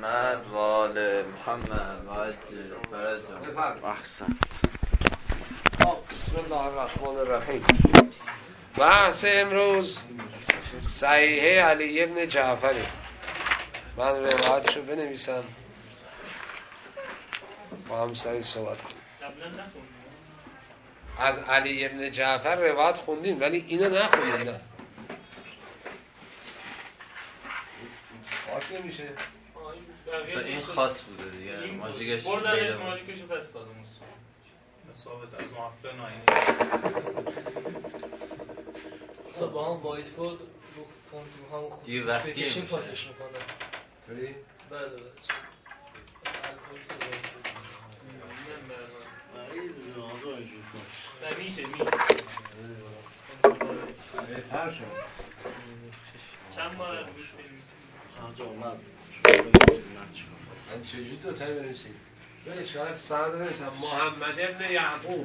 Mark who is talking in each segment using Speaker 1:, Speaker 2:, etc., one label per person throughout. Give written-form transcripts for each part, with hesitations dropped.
Speaker 1: محمد و آل محمد و عجل فرجهم.
Speaker 2: احسن.
Speaker 3: بسم الله الرحمن الرحیم. بحث امروز صحیحه علی ابن جعفری. من روایتشو بنویسم با هم سری صحبت کنیم. از علی ابن جعفر روایت خوندیم ولی اینو نخوندیم. نه خاک نمیشه.
Speaker 1: این خاص بوده دیگه. ماجیکش
Speaker 4: بردنش ماجیکشو پس دادم ثابت از محقق ناینی
Speaker 5: اصلا با هم وایت بود فونت رو همون خوب
Speaker 1: دیر وقتی
Speaker 5: بکشیم پاکش میکنه.
Speaker 3: توی؟
Speaker 5: بله
Speaker 4: میشه
Speaker 3: بهتر شد.
Speaker 4: چند بار از گوش بدیم
Speaker 2: آنجا اومد
Speaker 3: من چجوری دوتایی بنویسیم؟ به اشاره سند بنویسم محمد ابن یعقوب.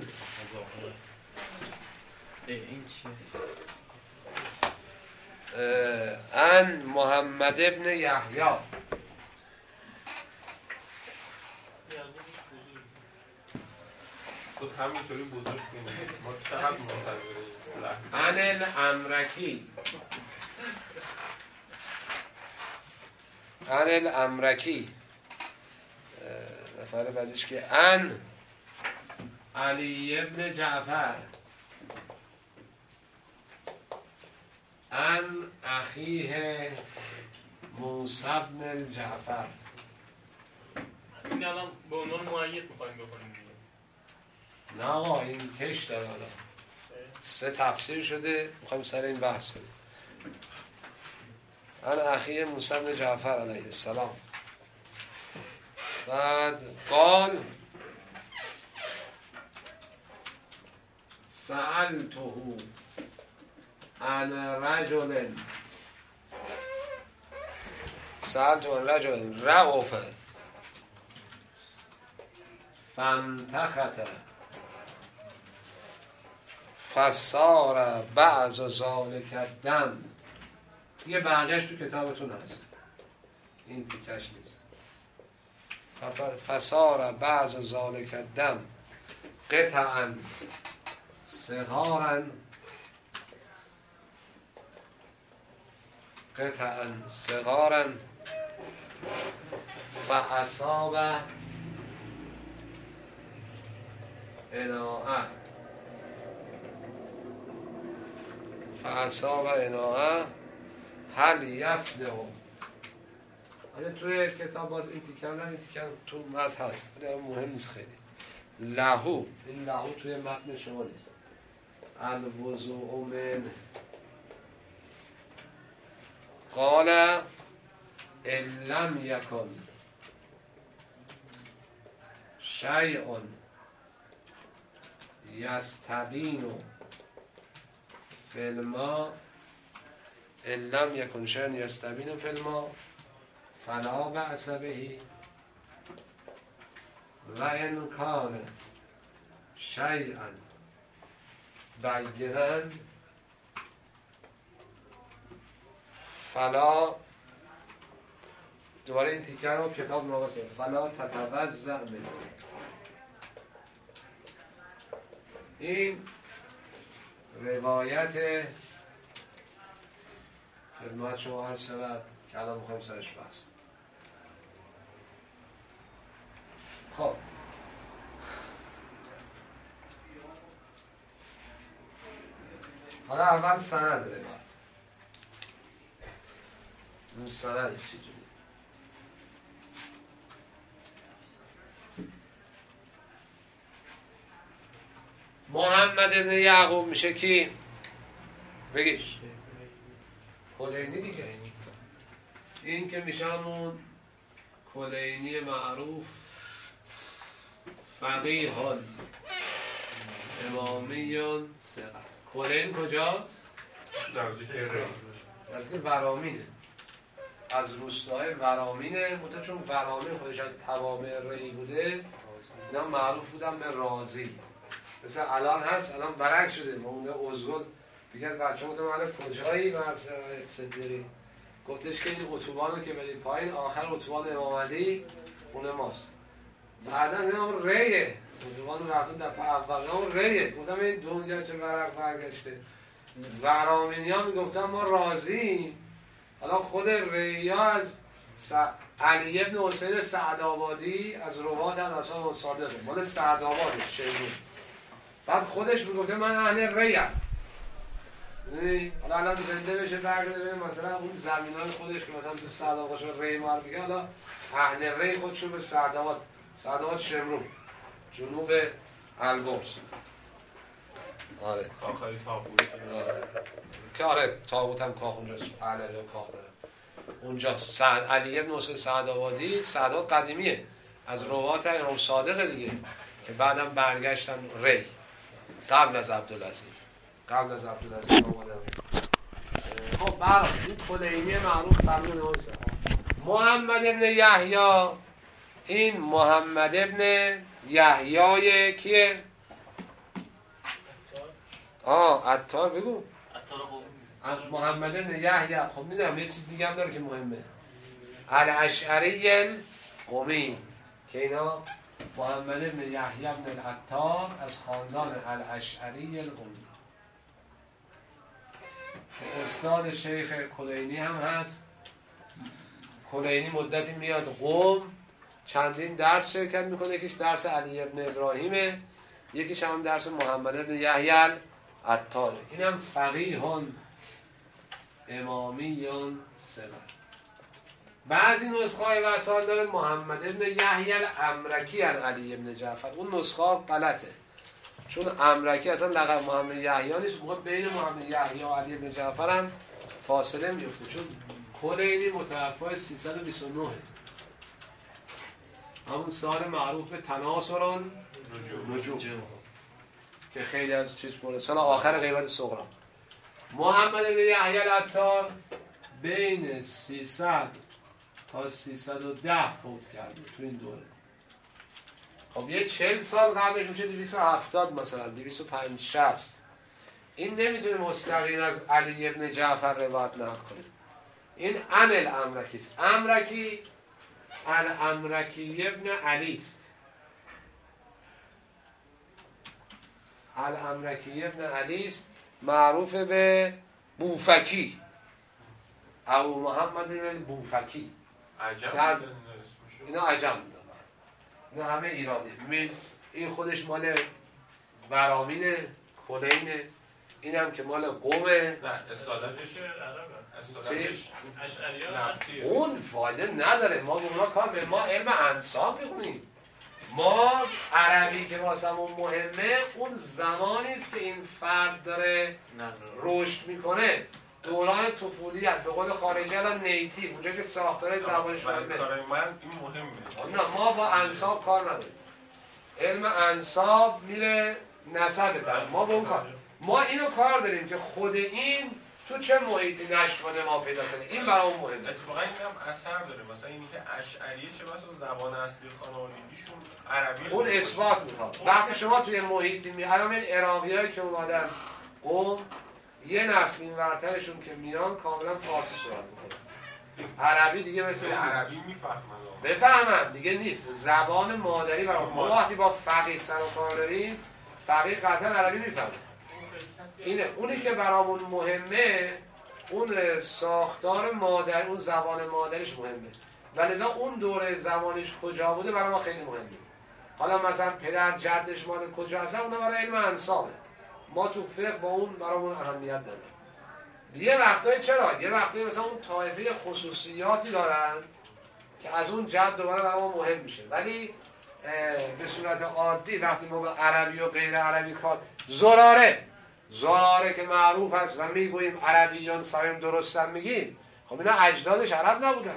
Speaker 1: این چیه؟
Speaker 3: ان محمد ابن یحیی.
Speaker 4: تو همینطوری بزرگ کنید ما چقدر منتظریم.
Speaker 3: ان الامرکی. ان الامرکی. نفر بعدش که ان علی ابن جعفر ان اخیه موسی بن الجعفر.
Speaker 4: این الان به عنوان مؤید می‌خوایم بکنیم دیگه.
Speaker 3: نه آقا این کش داره. الان 3 تفسیر شده میخوایم سر این بحث کنیم. ان اخیه موسی بن جعفر علیه السلام. بعد قال سألته عن رجل رعف فامتخت فصار بعض ذلک الدم. یه بقیه‌اش تو کتابتون هست، این تیکش نیست. فصار بعض ذلک الدم قطعا صغارا فاصاب اناء هل یصلح. حالا توی کتاب باز این تیکم تو متن هست ولی مهم نیست خیلی. لهو، این لهو توی متن شما نیست. الوضوء من قال ان لم یکن شیء یستبین فی الماء ان لم یکن شیء یستبین فی الماء فلا بأس به و ان کان شیئا بینا فلا. دوباره این تیکه رو کتاب نواسه فلا تتوضأ منه. این روایت خدمت شما عرض شود که الان میخوایم سرش بحث. خب حالا اول سند روایت. اون سندش چجوری؟ محمد ابن یعقوب میشه کی؟ بگیش کلینی دیگه. این که میشه همون کلینی معروف فقیهان امامیان ثقه. کلین کجاست؟ نزدیک ورامینه، از روستاهای ورامینه. متأ چون ورامین خودش از توابع ری بوده اینا معروف بودن به رازی. مثلا الان هست، الان برعکس شده. ما اونجا ازگل دیگه بچه‌ها گفتم الان کجایی؟ مرسه صدری گفتش که این اتوبان رو که برید پایین آخر اتوبان امام علی خونه ماست. بعدا نه اون ریه اتوبان رو رفتون دفعه اول اون ریه. گفتم این دنیا چه ورق برگشته. ورامینی ها میگفتن ما راضیم. حالا خود ریه از علی ابن حسین سعدآبادی از روات از اصحاب صادقه مال سعدآباده شیرون. بعد خودش میگفته من اهل ریم. حالا الان زنده بشه برگرده ببینیم مثلا اون زمینای خودش که مثلا تو سعدآبادش ری مار میگه حالا اهل ری خودشون به سعدآباد شمرون جنوب البرز. آره
Speaker 4: آخری تابوت.
Speaker 3: که آره تابوت هم کاخ اونجاست. علی کاخ داره اونجاست. علی ابن حسین سعدآبادی سعدآباد قدیمیه از روات امام صادق دیگه که بعدم برگشتن ری قبل از عبدالعزیز آمدن. خب برای این کلینی معروف فرمون حسین محمد ابن یحیی. این محمد ابن یحیی کیه؟ عطار بگو. محمد ابن یحیی. خب میدونم یه چیز دیگه هم داره که مهمه. الاشعری القمی که اینا محمد ابن یحیی ابن العطار از خاندان الاشعری القمی که استاد شیخ کلینی هم هست. کلینی مدتی میاد قم چندین درس شرکت میکنه. یکیش درس علی ابن ابراهیمه یکیش هم درس محمد ابن یحیی العطاره. این هم فقیهان امامیان صغر. بعضی نسخه های وسائل داره محمد ابن یحیی الامرکی علی ابن جعفر. اون نسخه غلطه چون امرکی اصلا لقب محمد یحیی نیست. موقع بین محمد یحیی و علی ابن جعفر هم فاصله میفته چون کلینی متوفی 329 همون سال معروف به تناصران نجوم که خیلی از چیز برده سال آخر غیبت صغرا. محمد ابن یحیی العطار بین 300 تا 310 فوت کرده تو این دوره. خب یه 40 سال قبلش میشه 270 مثلا 250 60. این نمیتونه مستقیم از علی ابن جعفر روایت نکنه. این عن الامرکی است. امرکی الامرکی ابن علی است. الامرکی ابن علی است معروف به بوفکی. ابو محمد البوفکی.
Speaker 4: عجب
Speaker 3: اینا عجم بودن. اینا همه ایرانی. این خودش مال ورامین کلینه. این هم که مال قومه.
Speaker 4: نه اصالتش عربه. اشعریه
Speaker 3: اون فایده نداره. ما به اونا کار به ما علم انساب میخونیم. ما عربی که واسمون مهمه اون زمانی است که این فرد داره رشد میکنه. دوران طفولیت به قول خارجی الان نیتیو اونجا که ساختار زبانش مهمه.
Speaker 4: کارای من این مهمه.
Speaker 3: نه ما با انساب کار نداریم. علم انساب میره نسبتر. ما با اون کار ما اینو کار داریم که خود این تو چه محیطی نشو کنه ما پیدا کنه. این برامون مهمه.
Speaker 4: اتفاقا این هم اثر داره. مثلا اینی که اشعریه چه مثلا زبان اصلی خانوادگیشون عربی
Speaker 3: اون اثبات میخواد. وقتی شما توی محیطی الان این عراقیایی که اومدن قم یه نسل این ورترشون که میان کاملا فارسی صحبت میکنن. عربی دیگه مثل
Speaker 4: عربی میفهمن.
Speaker 3: بفهمن دیگه نیست. زبان مادری برای ما وقتی با فقیه سر و کار داریم فقیه قطعا عربی میفهمه. اینه اونی که برامون مهمه اون ساختار مادر اون زبان مادریش مهمه و لذا اون دوره زمانش کجا بوده برای ما خیلی مهمه. حالا مثلا پدر جدش مال کجا هستن اون برای علم انسابه. ما تو فقه با اون برامون اهمیت داره. یه وقتایی چرا؟ یه وقتایی مثلا اون طایفه خصوصیاتی دارن که از اون جد دوباره برای ما مهم میشه. ولی به صورت عادی وقتی ما به عربی و غیر عربی کار زراره که معروف است و میگوییم عربیان سایم درستن میگیم. خب اینا اجدادش عرب نبودن.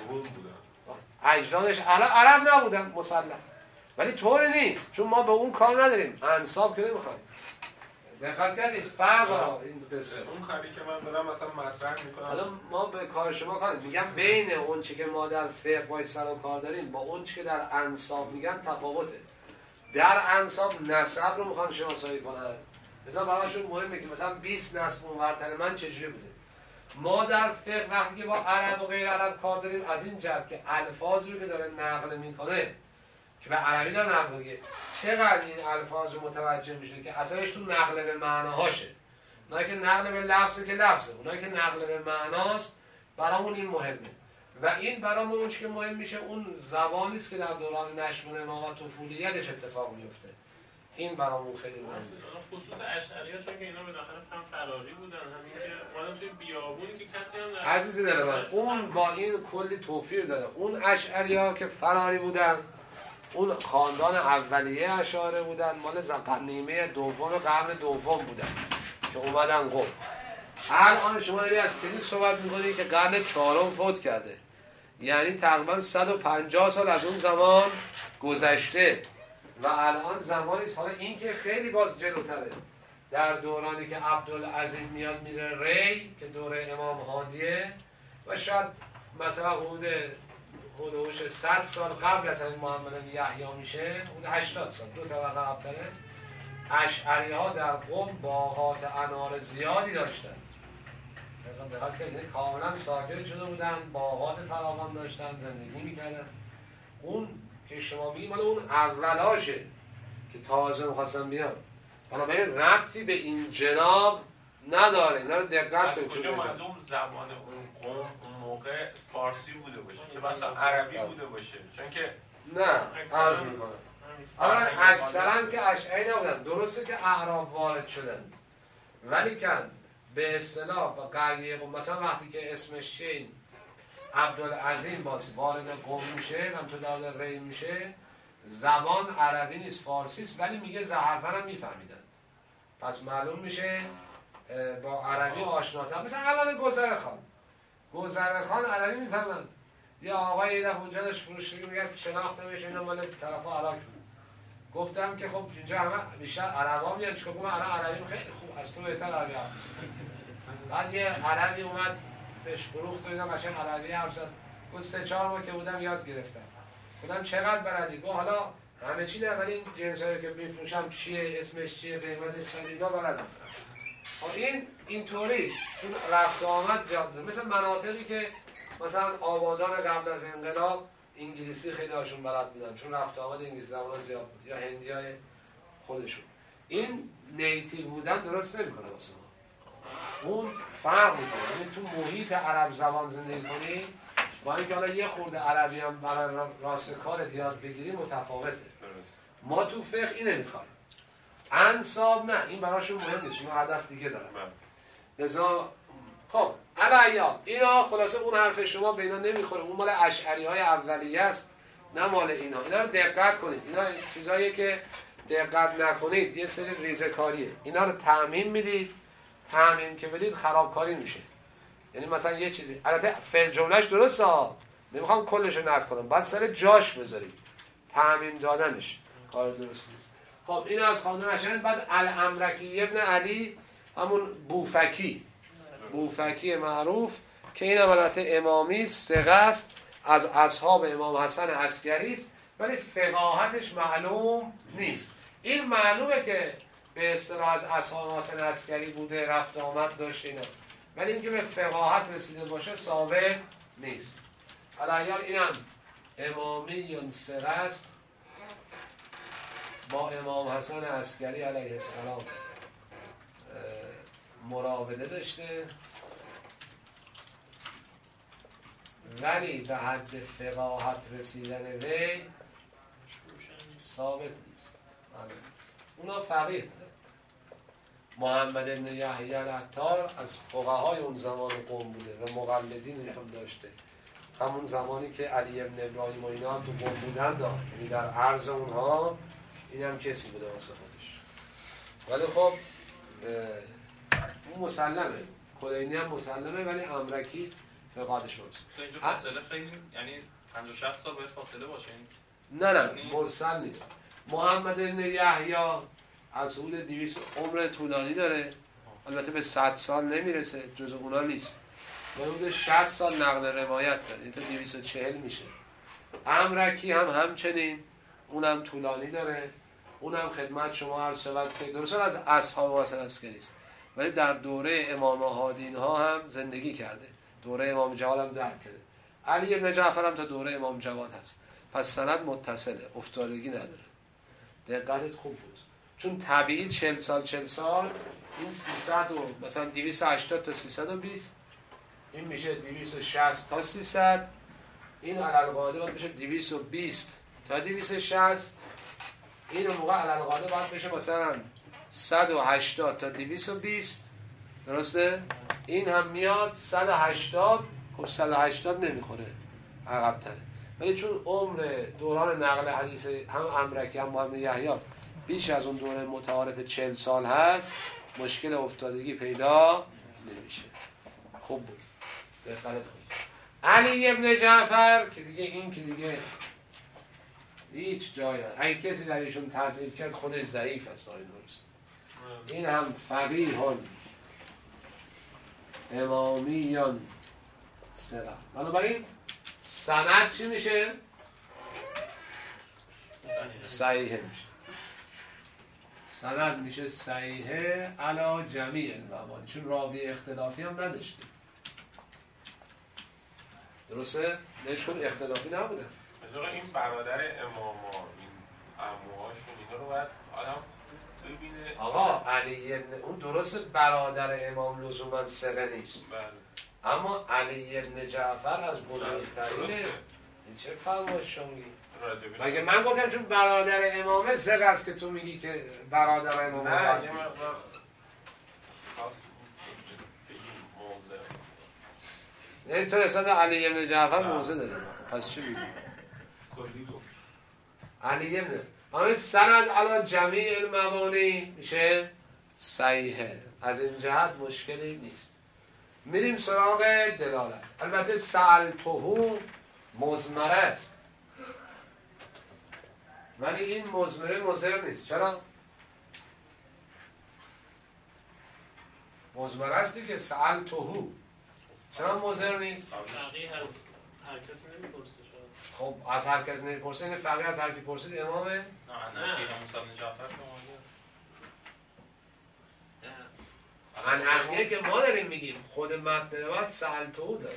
Speaker 3: اجدادش عرب نبودن مسلم. ولی طوری نیست چون ما به اون کار نداریم. انساب که نمیخوایم. دقت کردید فرق این قصه.
Speaker 4: اون کاری که من دارم مثلا مطرح میکنم.
Speaker 3: حالا ما به کار شما کار میگم بین اون چی که ما در فقه وای سر و کار داریم با اون چی که در انساب میگن تفاوته. در انساب نسب رو میخوان شناسایی کنن. مثلا براشون مهمه که مثلا 20 نسل اونورتر من چجوری بوده. ما در فقه وقتی که با عرب و غیر عرب کار داریم از این جهت که الفاظی رو که داره نقل میکنه که به عربی داره نقل میگه چقدر این الفاظ رو متوجه میشه که اثرش تو نقل به معناهاشه. اونایی که نقل به لفظه که لفظه، اونایی که نقل به معناست برامون این مهمه و این برامون اون چیزی که مهم میشه اون زبانی است که در دوران نشء و نما و طفولیتش اتفاق میفته. این برامون خیلی مهمه.
Speaker 4: خصوص اشعری‌ها چون که اینا به داخل هم فراری بودن، همین که اومدن توی بیابونی که کسی هم
Speaker 3: عزیزی داره من اون با این کلی توفیر داره. اون اشعری‌ها که فراری بودن اون خاندان اولیه اشاعره بودن، مال نیمه دوم قرن دوم بودن که اومدن قم. الان شما داری از کسی صحبت میکنی که قرن چهارم فوت کرده، یعنی تقریبا 150 سال از اون زمان گذشته و الان زمانی است. حالا این که خیلی باز جلوتره، در دورانی که عبدالعظیم میاد میره ری که دوره امام هادیه و شاید مثلا حدود 100 سال قبل از این محمد بن یحیی میشه، حدود 80 سال، 2 طبقه قبل‌تره. اشعری ها در قم باغات انار زیادی داشتن، به حال که کاملا ساکن شده بودن، باغات فراوان داشتن، زندگی میکردن. اون که شما میگی مال اون اولاشه که تازه میخواستن بیان، بنابراین ربطی به این جناب نداره. اینا رو دقت کنید.
Speaker 4: از کجا معلوم زبان اون قوم اون موقع فارسی بوده باشه چه بسا عربی بوده باشه؟ چون که
Speaker 3: نه عرض میکنم اولا اکثرا که اشعری نبودن، درسته که اعراب وارد شدن ولی کن به اصطلاح و قریه قوم، مثلا وقتی که اسمش چین عبدالعظیم باز وارد قوم میشه هم تو داده ری میشه، زبان عربی نیست فارسی است، ولی میگه زهرفن هم میفهمیدن، پس معلوم میشه با عربی آشناتر. مثلا الان گذرخان عربی میفهمن. یه آقای یه دفعه اونجا داشت فروشی میگه شناختمش، اینا مال طرفا عراق بود. گفتم که خب اینجا همه بیشتر عربا میان، چون من عربیم خیلی خوب از تو بهتر عربی حرف می‌زنم. بعد یه عربی اومد بهش فروخت و اینا قشنگ عربی حرف زد. گفت 3-4 ماه که بودم یاد گرفتم. گفتم چقدر بلدی؟ گفت حالا همه چی نه ولی این جنسایی که میفروشم چیه، اسمش چیه، قیمتش چقدر اینا بلدم. این اینطوری است، چون رفت و آمد زیاد داره. مثل مناطقی که مثلا آبادان قبل از انقلاب انگلیسی خیلی هاشون بلد بودن، چون رفت و آمد انگلیسی زبان زیاد بود، یا هندیای خودشون. این نیتیو بودن درست نمیکنه واسه ما. اون فرق میکنه. یعنی تو محیط عرب زبان زندگی کنی با اینکه حالا یه خورده عربی هم برای راست کارت یاد بگیری متفاوته. ما تو فقه اینو میخوایم. انساب نه، این براشون مهم نیست، اینا هدف دیگه دارن. لذا خب علیه اینا خلاصه اون حرف شما به اینا نمیخوره، اون مال اشعری های اولیه است نه مال اینا. اینا رو دقت کنید، اینا چیزاییه که دقت نکنید یه سری ریزه‌کاریه. اینا رو تعمیم میدید، تعمیم که بدید خرابکاری میشه. یعنی مثلا یه چیزی البته فعل جملهش درسته ها، نمیخوام کلش رو نقد کنم، بعد سر جاش بذارید. تعمیم دادنش کار درست نیست. خب این از خاندان اشعری. بعد الامرکی ابن علی همون بوفکی معروف که این البته امامی ثقه است، از اصحاب امام حسن عسکری است، ولی فقاهتش معلوم نیست. این معلومه که به اصطلاح از اصحاب حسن عسکری بوده، رفت و آمد داشته اینا، ولی اینکه به فقاهت رسیده باشه ثابت نیست. علیه اینم امامی ثقه است، با امام حسن عسکری علیه السلام مراوده داشته، ولی به حد فقاهت رسیدن وی ثابت نیست. اونا فقیه بوده. محمد بن یحیی العطار از فقهای اون زمان قوم بوده و مقلدین هم داشته، همون زمانی که علی بن ابراهیم و اینا هم تو قوم بودن داشت، یعنی در عرض اونها این هم کسی بوده واسه خودش. ولی خب اون مسلمه، کلینی هم مسلمه، ولی امرکی فقادش باشه.
Speaker 4: اینجا فاصله خیلی، یعنی 50-60 سال باید فاصله باشه.
Speaker 3: نه مرسل نیست. محمد بن یحیی از حدود 200 عمر طولانی داره، البته به 100 سال نمیرسه، جز اونا نیست. حدود 60 سال نقل روایت داره، این تا 240 میشه. امرکی هم همچنین، اونم طولانی داره، اونم خدمت شما عرض شود که درست از اصحاب حسن عسکری است، ولی در دوره امام هادی اینها هم زندگی کرده، دوره امام جواد هم درک کرده. علی ابن جعفر هم تا دوره امام جواد هست، پس سند متصله، افتادگی نداره. دقتت خوب بود، چون طبیعی 40 سال این 300 و مثلا 280 تا 320 این میشه 260 تا 300، این علالقاعده باید بشه 220 تا 260، این موقع علالقاعده باید بشه مثلا 180 تا 220. درسته؟ این هم میاد 180. خب 180 نمیخوره، عقب تره. ولی چون عمر دوران نقل حدیث هم امرکی هم محمد یحیی بیش از اون دوره متعارف 40 سال هست، مشکل افتادگی پیدا نمیشه. خوب بود، دقت خوب. علی ابن جعفر که دیگه این که دیگه هیچ جایی هست. اگه کسی در ایشون تضعیف کرد خودش ضعیف است. درست. این هم فقیهان امامیان سرا. بنابراین سند چی میشه؟ صحیحه میشه. سند میشه صحیحه علی جمیع الموانع، چون راوی اختلافی هم نداشته. درسته؟ نشون اختلافی نبوده.
Speaker 4: مثلا این برادر اماما، این عموهاشون، اینا رو باید آدم ببینه.
Speaker 3: آقا علی ابن اون درسته برادر امام لزوما ثقه نیست.
Speaker 4: بله.
Speaker 3: اما علی ابن جعفر از بزرگترینه. این چه فرمایش شما میگی؟ مگه من گفتم چون برادر امامه ثقه است که تو میگی که برادر امامه؟
Speaker 4: نه یه مقدار خاص بگیم موضع.
Speaker 3: یعنی تو رسال علی ابن جعفر موضع داری، پس چی میگی؟
Speaker 4: کلی گفت
Speaker 3: علی ابن اما سند علی جمیع الموانع میشه صحیحه. از این جهت مشکلی نیست. میریم سراغ دلالت. البته سألتهو مضمره است، ولی این مضمره مضر نیست. چرا؟ مضمره استی که سألتهو، چرا مضر نیست؟
Speaker 5: فقیه از هر کسی نمیپرسه.
Speaker 3: خب از هر کس نمیپرسه، این فقیه از هر کی پرسید امامه؟
Speaker 2: نه موسی جعفر
Speaker 3: من اخیه که ما داریم میگیم، خود متن روایت سألتهو داره.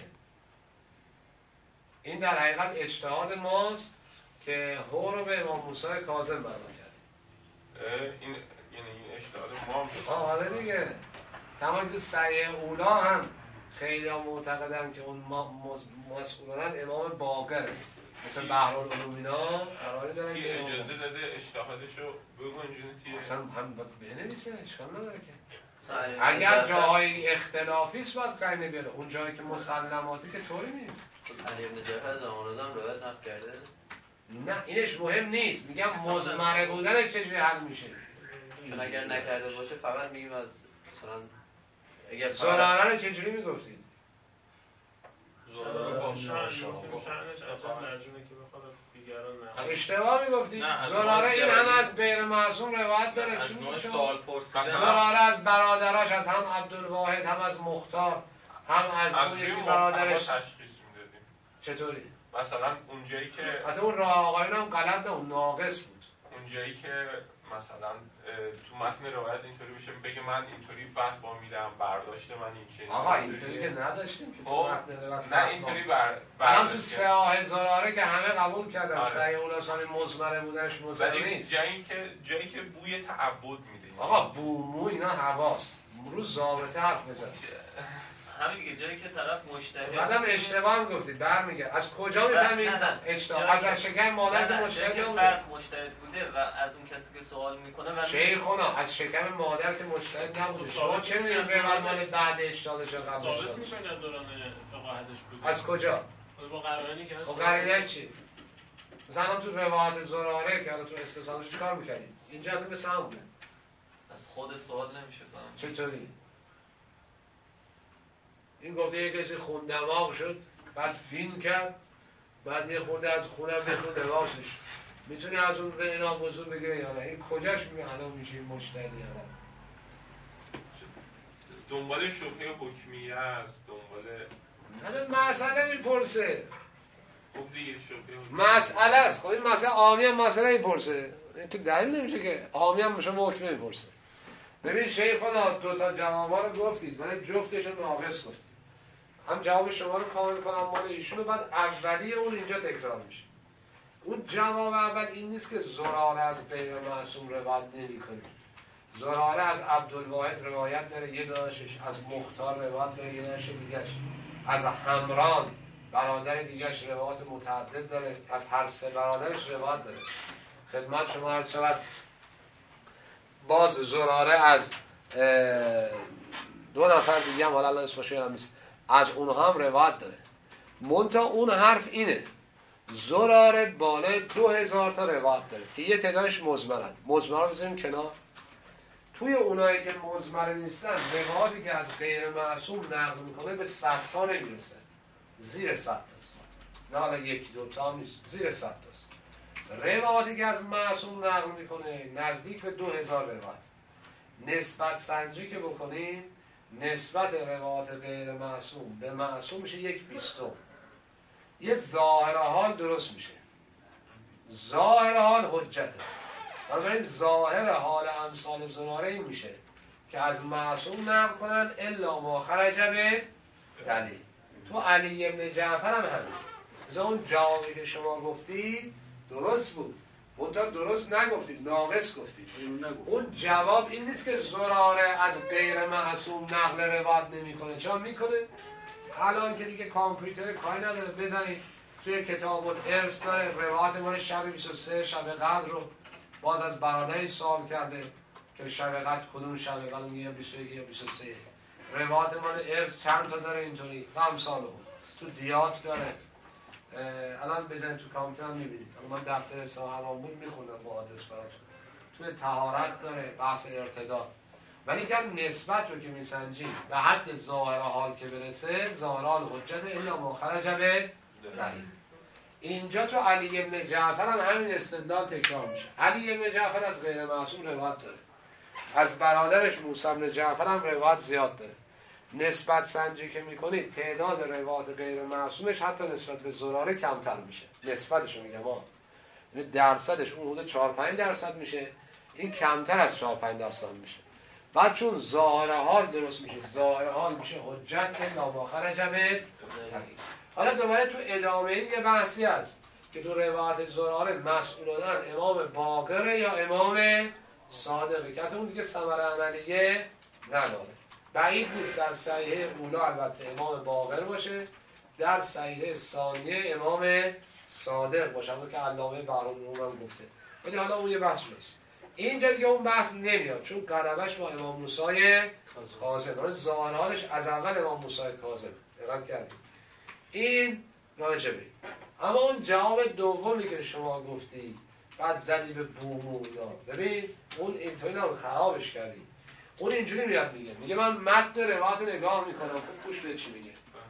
Speaker 3: این در حقیقت اجتهاد ماست که هو رو به امام موسی کاظم بیان کرد.
Speaker 4: این یعنی این اجتهاد ما میشه.
Speaker 3: حالا دیگه تمام که صحیح اولا هم خیلی ها معتقدن که اون مسئولان امام باقره، مثل بحرالعلوم اینا قراری دارن
Speaker 4: که
Speaker 3: که
Speaker 4: اجازه داده اجتهادشو بگو اینجوری تیه.
Speaker 3: اصلا هم بنویسه، اشکال نداره که
Speaker 1: صحیح.
Speaker 3: اگر جاهای اختلافی است باید قرینه بیاره، اون جایی که مسلماتی که طوری نیست.
Speaker 1: علی ابن جعفر زمان روزم روایت نقل کرده؟
Speaker 3: نه اینش مهم نیست، میگم مضمره بودن چجوری حل میشه.
Speaker 1: چون اگر نکرده باشه فقط میگیم از مثلا اگر
Speaker 3: زراره رو چجوری میگفتید؟ اشتباه میگفتید. زراره این هم از غیر معصوم روایت داره.
Speaker 2: از نوع سوال پرسیدن.
Speaker 3: زراره از برادراش، از هم عبدالواحد، هم از مختار، هم از اون یکی برادرش.
Speaker 4: تشخیص میدادیم.
Speaker 3: چطوری؟
Speaker 4: مثلا اونجایی که
Speaker 3: حتی اون راه آقایون هم غلط نه، اون ناقص بود.
Speaker 4: اونجایی که مثلا تو متن روایت اینطوری بشه بگه من اینطوری فتوا میدم، برداشت من این چنین.
Speaker 3: آقا اینطوری که نداشتیم که تو متن روایت.
Speaker 4: نه اینطوری
Speaker 3: الان تو سیاه زراره که همه قبول کردن
Speaker 4: آره.
Speaker 3: سعی اولاسان مضمره بودنش مضمره نیست.
Speaker 4: جایی که بوی تعبد میده.
Speaker 3: آقا بومو اینا حواس روز ضابطه حرف بزن.
Speaker 2: همین دیگه، جایی که طرف مجتهد
Speaker 3: بعدم اشتباه هم گفتید برمیگرد. از کجا میفهمید اشتباه؟ از شکم مادر که مجتهد
Speaker 2: که
Speaker 3: نبوده.
Speaker 2: فرد مجتهد بوده و از اون کسی که سوال میکنه
Speaker 3: شیخونا از شکم مادر که مجتهد نبوده. شما چه میدونید روال مال بعد اشتادش یا قبل
Speaker 5: ثابت
Speaker 3: اشتادش؟
Speaker 5: میشه در دوران فقاهتش بود.
Speaker 3: از کجا؟
Speaker 5: با قرائنی که هست.
Speaker 3: خب قرینه چی؟ مثلا تو روایت زراره که حالا تو استثناش چیکار می‌کردید؟ اینجا هم مثل هم بود.
Speaker 2: از خود سوال نمیشه فهم.
Speaker 3: چطوری؟ این گفته یه کسی خون دماغ شد، بعد فیلم کرد، بعد یه خورده از خونم بخون لباسش. میتونی از اون به اینا موضوع بگیره یا نه؟ این کجاش الان میشه مجتهدی یا نه؟
Speaker 4: دنبال شبهه حکمیه است، دنبال
Speaker 3: نه مسئله میپرسه.
Speaker 4: خب دیگه شبهه
Speaker 3: مسئله است. خب این مسئله عامی هم مسئله میپرسه. این که دلیل نمیشه که عامی هم شما حکم میپرسه. ببین شیخنا دو تا جوابا رو گفتید ولی جفتش رو ناقص گفتید. هم جواب شما رو کامل کنم مال ایشونو، بعد اولی اون اینجا تکرار میشه. اون جواب اول این نیست که زراره از غیر معصوم روایت نمی‌کنه. زراره از عبدالواحد روایت داره یه دانشش، از مختار روایت داره یه دانش دیگه‌اش، از همران برادر دیگه‌اش روایت متعدد داره، از هر سه برادرش روایت داره. خدمت شما عرض شود باز زراره از دو نفر دیگه هم حالا الان اسمش یادم نیست، از اونها هم روایت داره. منتها اون حرف اینه زراره بالای 2000 تا روایت داره که یه تعدادش مزمرن. مزمر رو بذاریم کنار. توی اونایی که مزمر نیستن روایتی که از غیر معصوم نقل میکنه به 100 تا نمیرسه، زیر 100 تاست. نه حالا یکی دو تا هم نیست، زیر 100 تاست. روایتی که از معصوم نقل میکنه نزدیک به 2000 روایت. نسبت سنجی که بکنیم نسبت روایت غیر معصوم به معصوم میشه 1/20. یه ظاهر حال درست میشه. ظاهر حال حجته. بنابراین ظاهر حال امثال زراره این میشه که از معصوم نقل کنن الا ما خرج به دلیل. تو علی ابن جعفر هم همین. مثلا اون جوابی که شما گفتید درست بود، منتها درست نگفتید، ناقص گفتید. اون جواب این نیست که زراره از غیر معصوم نقل روایت نمیکنه. چرا میکنه؟ الان که دیگه کامپیوتر کاری نداره، بزنید توی کتاب الارث داره روایت مال شب 23 شب قدر رو باز از برادری سوال کرده که شب قدر کدوم شب قدر میگه 21 یا 23. روایت مال ارث چند تا داره اینطوری و امثال اون. تو دیات داره. الان بزنید تو کامپیوتر هم میبینید. من دفتر ساهران بود میخوندم با آدرس براتون. توی طهارت داره بحث ارتداد. ولی که نسبت رو که میسنجید به حد ظاهر حال که برسه ظاهر حال حجت الا ما خرج به دلیل. اینجا تو علی ابن جعفر هم همین استدلال تکرار میشه. علی ابن جعفر از غیر معصوم روایت داره، از برادرش موسی بن جعفر هم روایت زیاد داره. نسبت سنجی که میکنید تعداد روایت غیر معصومش حتی نسبت به زراره کمتر میشه. نسبتش رو میگم یعنی درصدش اون حدود 4-5% میشه، این کمتر از 4-5% میشه. بعد چون ظاهر حال درست میشه، ظاهر حال میشه حجت الا ما خرج به دلیل. حالا دوباره تو ادامه یه بحثی هست که تو روایت زراره مسئولان امام باقره یا امام صادقه که اون دیگه ثمره عملیه نداره. بعید نیست در صحیح اولا البته امام باقر باشه، در صحیح ثانیه امام صادق باشه که علامه بحرالعلوم هم گفته. ولی حالا اون یه بحث نیست. اینجا دیگه اون بحث نمیاد چون قربش با امام موسی کاظم، ظاهر حالش از اول امام موسی کاظم. دقت کردید؟ این راجبه. اما اون جواب دومی که شما گفتی بعد زدی به بومو ببین اون اینطوری هم خرابش کردی. اون اینجوری میاد میگه من متن روایت نگاه میکنم، خوب گوش بده چی میگه.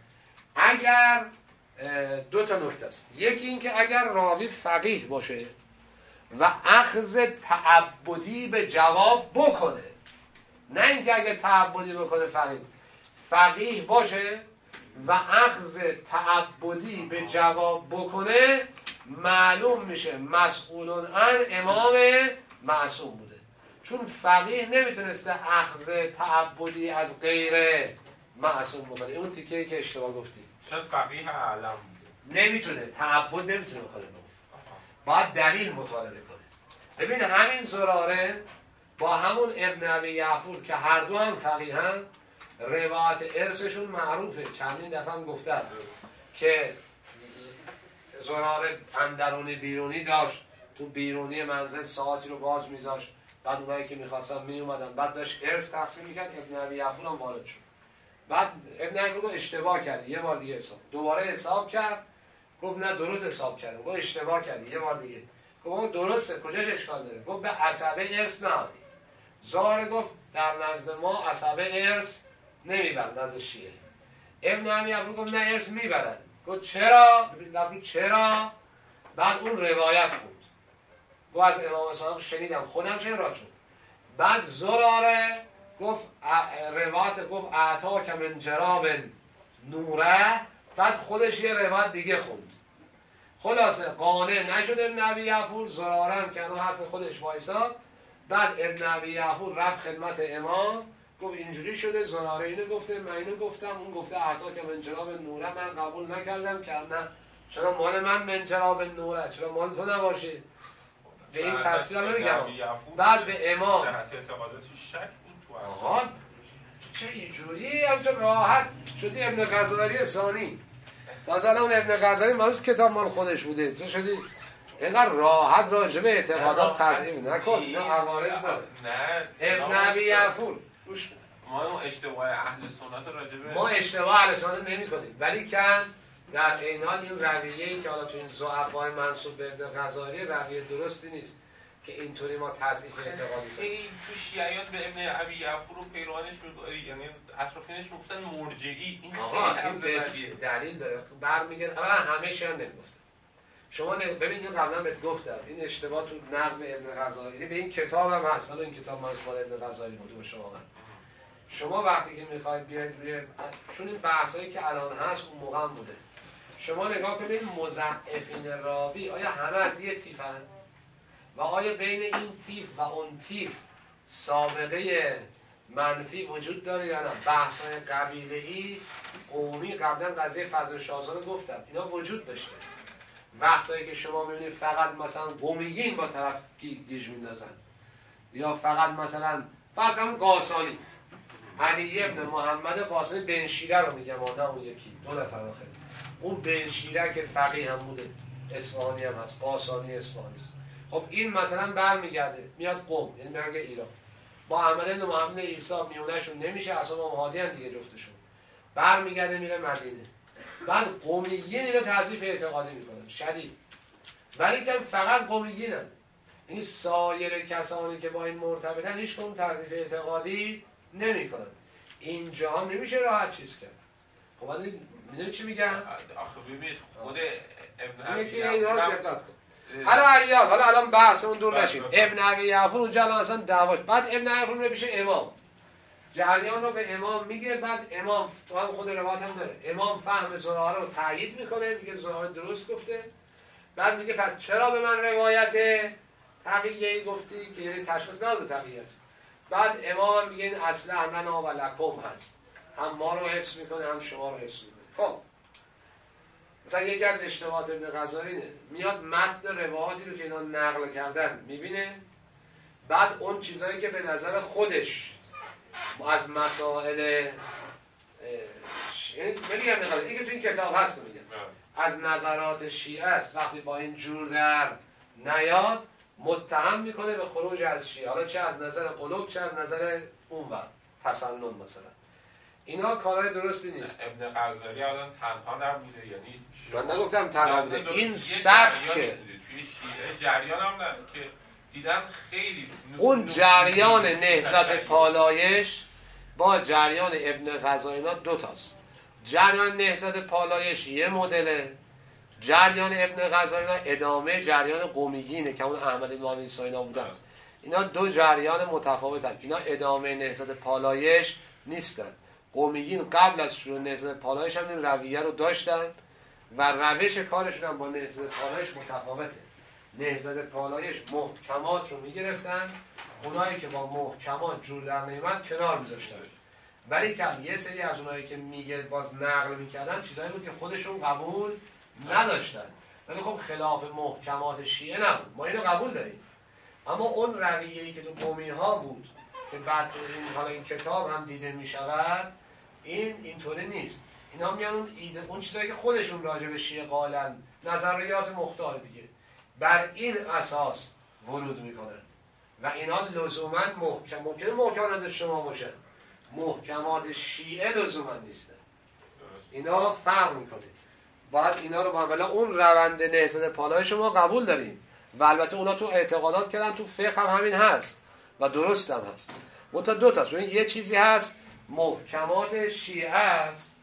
Speaker 3: اگر دو تا نکته است. یکی این که اگر راوی فقیه باشه و اخذ تعبدی به جواب بکنه، نه اینکه اگر تعبدی بکنه فقیه باشه و اخذ تعبدی به جواب بکنه، معلوم میشه مسئولون عن امام معصوم بوده. چون فقیه نمیتونسته اخذ تعبدی از غیر معصوم بکنه. اون تیکه‌ای که اشتباه گفتی.
Speaker 4: چون فقیه اعلم بوده.
Speaker 3: نمیتونه، تعبد نمیتونه بکنه. باید دلیل مطالبه کنه. ببین همین زراره با همون ابن ابی یعفور که هر دو هم فقیهن، روایت ارثشون معروفه. چندین دفعه هم گفتن که زراره اندرونی بیرونی داشت، تو بیرونی منزل ساعتی رو باز میذاشت، بعد اونایی که میخواستن میومدن، بعد داشت ارث تقسیم میکرد. ابن ابی یعفور هم وارد شد. بعد ابن ابی یعفور اشتباه کردی، یه بار دیگه حساب، دوباره حساب کرد، گفت نه درست حساب کردم. گفت اشتباه کردی، یه بار دیگه. گفت درسته، کجاش اشکال داره؟ گفت به عصبه ارث نهادی. زهره گفت در نزد ما عصبه ارث نمیبرد، نزد شیعه. ابن ابی یعفور گفت نه ارث میبرد. گفت چرا؟ ببین چرا؟ بعد اون روایت بود. گفت از امام صادق شنیدم، خودم شنیدم. بعد زراره گفت روایت گفت اعطا که من جراب نوره، بعد خودش یه روایت دیگه خوند. خلاصه قانع نشد ابن ابی یعفور، زراره هم که اون حرف خودش وایساد، بعد ابن ابی یعفور رفت خدمت امام گفت اینجوری شده، زراره اینو گفته، من اینو گفتم، اون گفته عطا که من جناب نوره، من قبول نکردم که نه چرا مال من جناب نوره، چرا مال تو نباشه. به این تفسیر نمیگم. بعد به امام
Speaker 4: صحت اعتقاداتی شک بود تو
Speaker 3: آقا چه اینجوری همچون راحت شدی ابن غزالی ثانی. تازه الان ابن غزالی مالوس کتاب مال خودش بوده، تو شدی اینقدر راحت راجع به اعتقادات تضعیف نکن، نه عوارض داره.
Speaker 4: نه
Speaker 3: ابن ابی یعفور
Speaker 4: ما اون اشتباه اهل سنت راجع به
Speaker 3: ما اشتباه اهل سنت نمی‌کنیم، ولی کن در این حال این رویه‌ای که حالا تو این ضعفای منسوب به ابن غزالی رویه درستی نیست که اینطوری ما تضعیف اعتقادی کنیم.
Speaker 4: این تو شیعیان به ابن ابی یعفور و پیروانش یعنی اطرافینش میگفتن مرجعی. این
Speaker 3: آقا این دلیل داره، برمیگرده اولا همه شیعیان نمیگفتن. شما ببینید قبلا بهت گفتم این اشتباه تو نقد ابن غزالی به این کتاب هم هست، حالا این کتاب مال ابن غزالی بوده به شما وقتی که میخواید بیاید روی چون این بحثایی که الان هست اون موقع هم بوده، شما نگاه کنید مضعفین راوی آیا همه از یه تیفن و آیا بین این تیف و اون تیف سابقه منفی وجود داره یا نه. بحثای قبیله‌ای قومی قبلا قضیه فضل شاهزاده گفتم اینا وجود داشته. وقتایی که شما میبینید فقط مثلا قومیین با طرف گیج میندازن یا فقط مثلا فرض کنید قاسانی علی ابن محمد قاسمی بن شیره رو میگم، نه اون یکی دو نفر آخر، اون بن شیره که فقیه هم بوده اصفهانی هم هست، قاسانی اصفهانی است. خب این مثلا برمیگرده میاد قم، یعنی مرگ ایران با احمد بن محمد عیسی میونهشون نمیشه، اصلا هادی هم دیگه جفتشون برمیگرده میره مدینه. بعد قومیین اینو تضعیف اعتقادی میکنن شدید، ولی که فقط قومیین هم. این سایر کسانی که با این مرتبطن هیچ کدوم تضعیف اعتقادی نمیکنن. اینجا نمیشه راحت چیز کرد. خب من میدونی چی میگم؟
Speaker 4: آخه ببینید خود ابن
Speaker 3: ابی یعفور حالا الان بحث اون دور نشیم. ابن ابی یعفور اونجا الان اصلا دعواش، بعد ابن ابی یعفور میشه امام، جریان رو به امام میگه، بعد امام تو هم خود روایت هم داره، امام فهم زراره رو تایید میکنه، میگه زراره درست گفته، بعد میگه پس چرا به من روایت تقیه‌ای گفتی که یعنی تشخیص نداده تقیه است. بعد امام میگه این اصلا لنا و لکم هست، هم ما رو حفظ میکنه هم شما رو حفظ میکنه. خب مثلا یکی از اشتباهات ابن غزالی میاد متن روایاتی رو که اینا نقل کردن میبینه، بعد اون چیزایی که به نظر خودش از مسائل میگم نقل دیگه تو این کتاب هست میگم از نظرات شیعه است، وقتی با این جور در نیاد متهم میکنه به خروج از شیعه، حالا چه از نظر قلوب چه از نظر اونور تسنن مثلا. اینا کارهای درستی نیست.
Speaker 4: ابن غزالی الان تنها نبوده، یعنی
Speaker 3: من نگفتم تنها بوده، این سبک
Speaker 4: توی شیعه جریان هم نه که دیدم خیلی
Speaker 3: اون جریان نهضت پالایش با جریان ابن غزالی اینا دو تاست. جریان نهضت پالایش یه مدله، جریان ابن غزالی ادامه جریان قومیینه که اون احمد بن عیسی اینا بودن. اینا دو جریان متفاوتن، اینا ادامه نهضت پالایش نیستن. قومیین قبل از شروع نهضت پالایش هم این رویه رو داشتن و روش کارشون هم با نهضت پالایش متفاوته. نهضت پالایش محکمات رو میگرفتن، اونایی که با محکمات جور در نمیمد کنار میذاشتن، ولی که یه سری از اونایی که میگه باز نقل میکردن چیزایی بود که خودشون قبول نداشتن، ولی خب خلاف محکمات شیعه نبود، ما اینو قبول داریم. اما اون رویه‌ای که تو قومی ها بود که بعد حالا این کتاب هم دیده میشود اینطوری نیست. اینا میان اون چیزایی که خودشون راجع به شیعه قالن، نظریات مختار دیگه، بر این اساس ورود میکنن و اینا لزوما ممکنه محکمات شما باشن، محکمات شیعه لزوما نیستن. اینا فرق میکنه. باید اینا رو با اون روند نهضت پالایش شما قبول داریم و البته اونا تو اعتقادات کردن، تو فقه هم همین هست و درست هم هست. منتها دو تاست. یه چیزی هست محکمات شیعه است،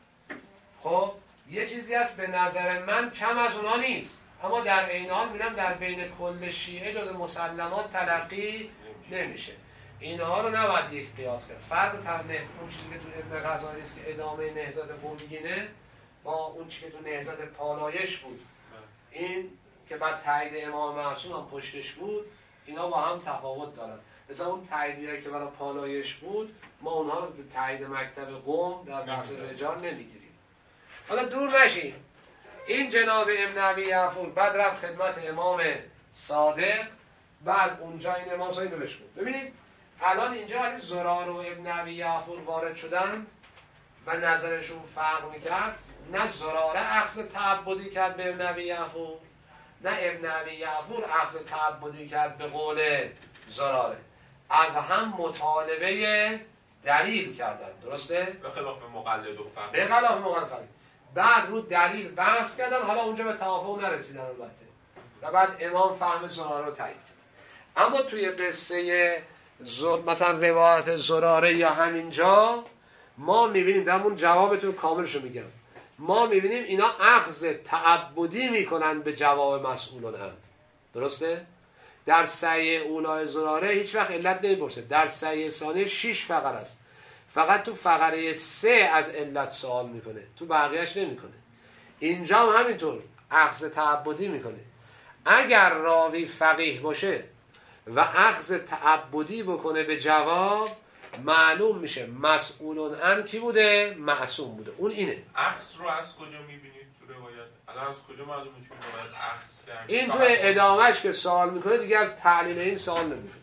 Speaker 3: خب یه چیزی هست به نظر من کم از اونا نیست، اما در عین حال میگم در بین کل شیعه جز مسلمات تلقی نمیشه. اینها رو نباید یک قیاس کرد. فرق اون چیزی که تو ابن غزالی است که ادامه نهضت قومیینه با اون چیزی که تو نهضت پالایش بود، این که بعد تایید امام معصوم هم پشتش بود، اینا با هم تفاوت دارن. مثلا اون تاییدیه که برای پالایش بود ما اونها رو به تایید مکتب قم در بحث رجال نمیگیریم. حالا دور نشیم، این جناب ابن ابی یعفور بعد رفت خدمت امام صادق، بعد اونجا این امام صادق نوشت بود. ببینید الان اینجا وقتی زرار و ابن ابی یعفور وارد شدن و نظرشون فرق میکرد، نه زراره اخذ تعبدی کرد به ابن ابی یعفور، نه ابن ابی یعفور اخذ تعبدی کرد به قول زراره، از هم مطالبه دلیل کردن. درسته؟
Speaker 4: به خلاف مقلد و فهم.
Speaker 3: به خلاف مقلد. بعد رو دلیل بحث کردن، حالا اونجا به توافق نرسیدن البته، و بعد امام فهم زراره رو تایید کرد. اما توی قصه مثلا روایت زراره یا همینجا ما میبینیم، در اون جوابتون کاملشو میگم، ما میبینیم اینا اخذ تعبدی میکنن به جواب مسئولون هم. درسته؟ در سعی اولای زراره هیچ وقت علت نمیپرسه، در سعی ثانیه 6 فقره است، فقط تو فقره 3 از علت سوال میکنه، تو بقیهش نمیکنه. اینجا هم همینطور اخذ تعبدی میکنه. اگر راوی فقیه باشه و اخذ تعبدی بکنه به جواب، معلوم میشه مسئولون عن کی بوده؟ معصوم بوده. اون اینه.
Speaker 4: اخذ رو از کجا میبینید تو روایت؟ الان از کجا معلومه که باید اخذ کرد؟
Speaker 3: این تو ادامهش که سوال میکنه دیگه از تعلیل این سوال نمیکنه.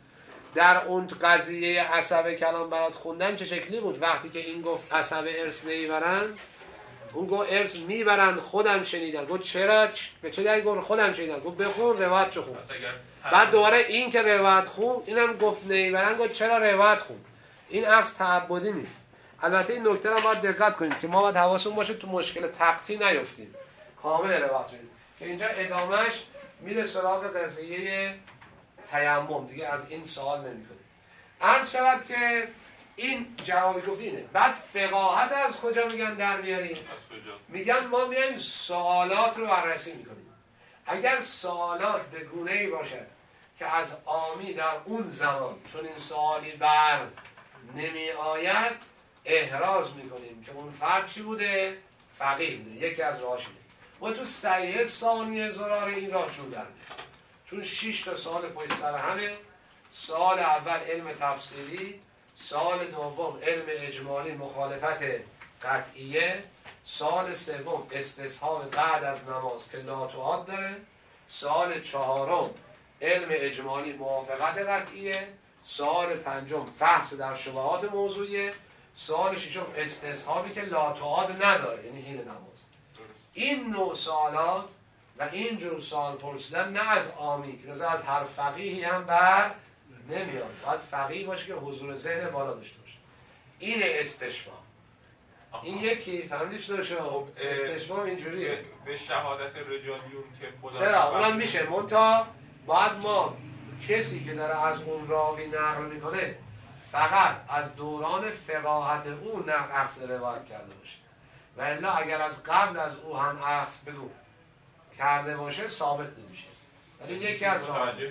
Speaker 3: در اون قضیه عصبه کلام برات خوندم چه شکلی بود؟ وقتی که این گفت عصبه ارث نمیبرن، اون گفت ارث میبرن، خودم شنیدم. گفت چرا؟ به چه دلیل؟ گفت خودم شنیدم. گفت بخون روایت چه خون. بعد دوباره این که روایت خون، اینم گفت نمیبرن، گفت چرا روایت خون. این اخذ تعبدی نیست. البته این نکته رو باید دقت کنیم که ما باید حواسمون باشه تو مشکل تقطیع نیفتیم، کامل روایت کنیم که اینجا ادامهش میره سراغ قضیه تیمم، دیگه از این سوال نمیکنه. عرض شود که این جوابی گفت اینه. بعد فقاهت از کجا میگن در میاریم؟ میگن ما میایم سوالات رو بررسی میکنیم. اگر سوالات به گونه‌ای باشه که از عامی در اون زمان چون این سوالی بر نمی آید احراز میکنیم که اون فرد چی بوده؟ فقیه بوده. یکی از راهاش اینه. ما تو سعیه ثانیه زراره این راه جور در میاد، چون 6 تا سال پشت سر همه. سال اول علم تفسیری، سال دوم علم اجمالی مخالفت قطعیه، سال سوم استصحاب بعد از نماز که لا تعاد داره، سال چهارم علم اجمالی موافقت قطعیه، سال پنجم فحص در شبهات موضوعیه، سال ششم استصحابی که لا تعاد نداره، یعنی حین نماز. این نوع سوالات و این جور سوال پرسیدن نه از عامی که از هر فقیهی هم بر نمیاد، باید فقیه باشه که حضور ذهن بالا داشته باشه. این استشفا. این یکی فهمیدی چطور شد؟ استشفا اینجوریه.
Speaker 4: به شهادت رجالیون که فلان
Speaker 3: چرا؟ اونم میشه، منتها باید ما کسی که داره از اون راوی نقل میکنه فقط از دوران فقاهت او نقل اخذ روایت کرده باشه، و الا اگر از قبل از او هم اخذ بگو کرده باشه ثابت نمیشه. ولی یکی از راوی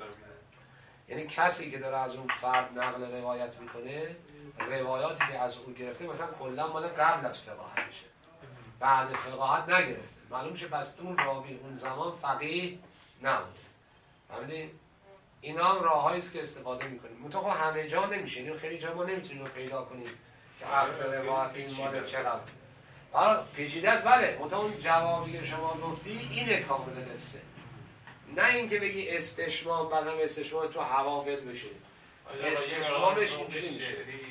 Speaker 3: یعنی کسی که داره از اون فرد نقل روایت میکنه، روایاتی که از او گرفته مثلا کلا مال قبل از فقاهتشه، بعد فقاهت نگرفته، معلوم میشه پس اون راوی اون زمان فقیه نبود. فهمیدین؟ اینا هم راههایی است که استفاده میکنیم. منتها همه جا نمیشه، اینو خیلی جا ما نمیتونیم رو پیدا کنیم که اکثر روایت این مال چقدر. حالا پیچیده است بله، منتها اون جوابی که شما گفتی اینه کامل قصه. نه اینکه بگی استشمام بعد هم استشمام تو حوافل بشه. استشمامش اینجوری میشه.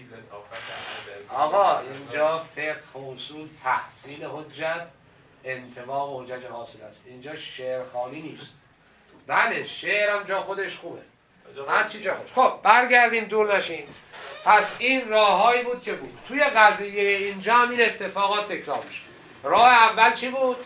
Speaker 3: آقا اینجا فقه اصول تحصیل حجت انطباق و حجت حاصل است. اینجا شعر خالی نیست. بله شعر هم جا خودش خوبه، هر چی جا خودش. خب برگردیم دور نشیم. پس این راههایی بود که بود توی قضیه اینجا هم این اتفاقات تکرار میشه. راه اول چی بود؟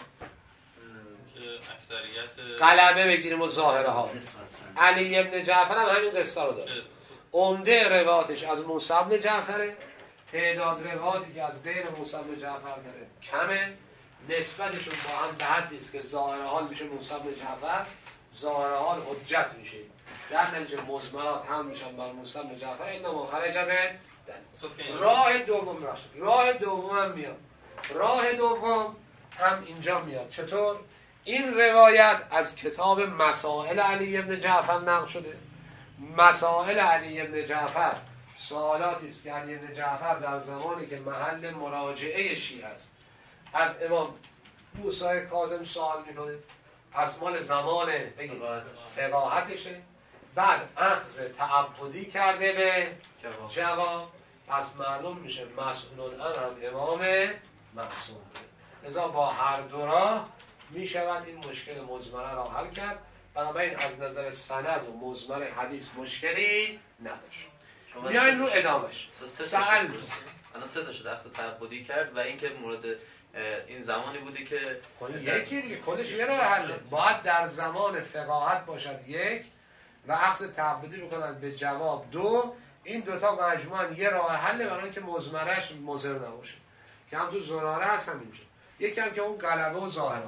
Speaker 3: غلبه بگیریم و ظاهره ها. علی ابن جعفر هم همین قصه رو داره. عمده روایاتش از موسی بن جعفره، تعداد روایاتی که از غیر موسی بن جعفر داره کمه، نسبتشون با هم به حدی است که ظاهر حال میشه موسی بن جعفر، ظاهر حال حجت میشه، در نتیجه مزمرات هم میشن بر موسی بن جعفر. اینما خرج به راه دوم راست. راه دوم هم میاد. راه دوم هم اینجا میاد. چطور؟ این روایت از کتاب مسائل علی ابن جعفر نقل شده. مسائل علی بن جعفر سوالاتی است که علی بن جعفر در زمانی که محل مراجعه شیعه است از امام موسی کاظم سوال میکنه، پس مال زمان فقاهتشه، بعد اخذ تعبدی کرده به جواب، پس معلوم میشه مسئول عن هم امام معصوم. لذا با هر دو راه میشود این مشکل مزمره را حل کرد. بنابراین از نظر سند و مزمر حدیث مشکلی نداشت. بیاین رو ادامش. سأل
Speaker 1: انا سه تا شده اخذ تعبدی کرد و اینکه مورد این زمانی بوده که
Speaker 3: یکی دیگه کلش یه راه حله. باید در زمان فقاهت باشد یک و اخذ تعبدی بکنند به جواب دو. این دوتا مجموعاً یه راه حله برای اینکه مزمرش مضر نباشه که هم تو زراره هست هم اینجا. یکی هم که اون غلبه و ظاهره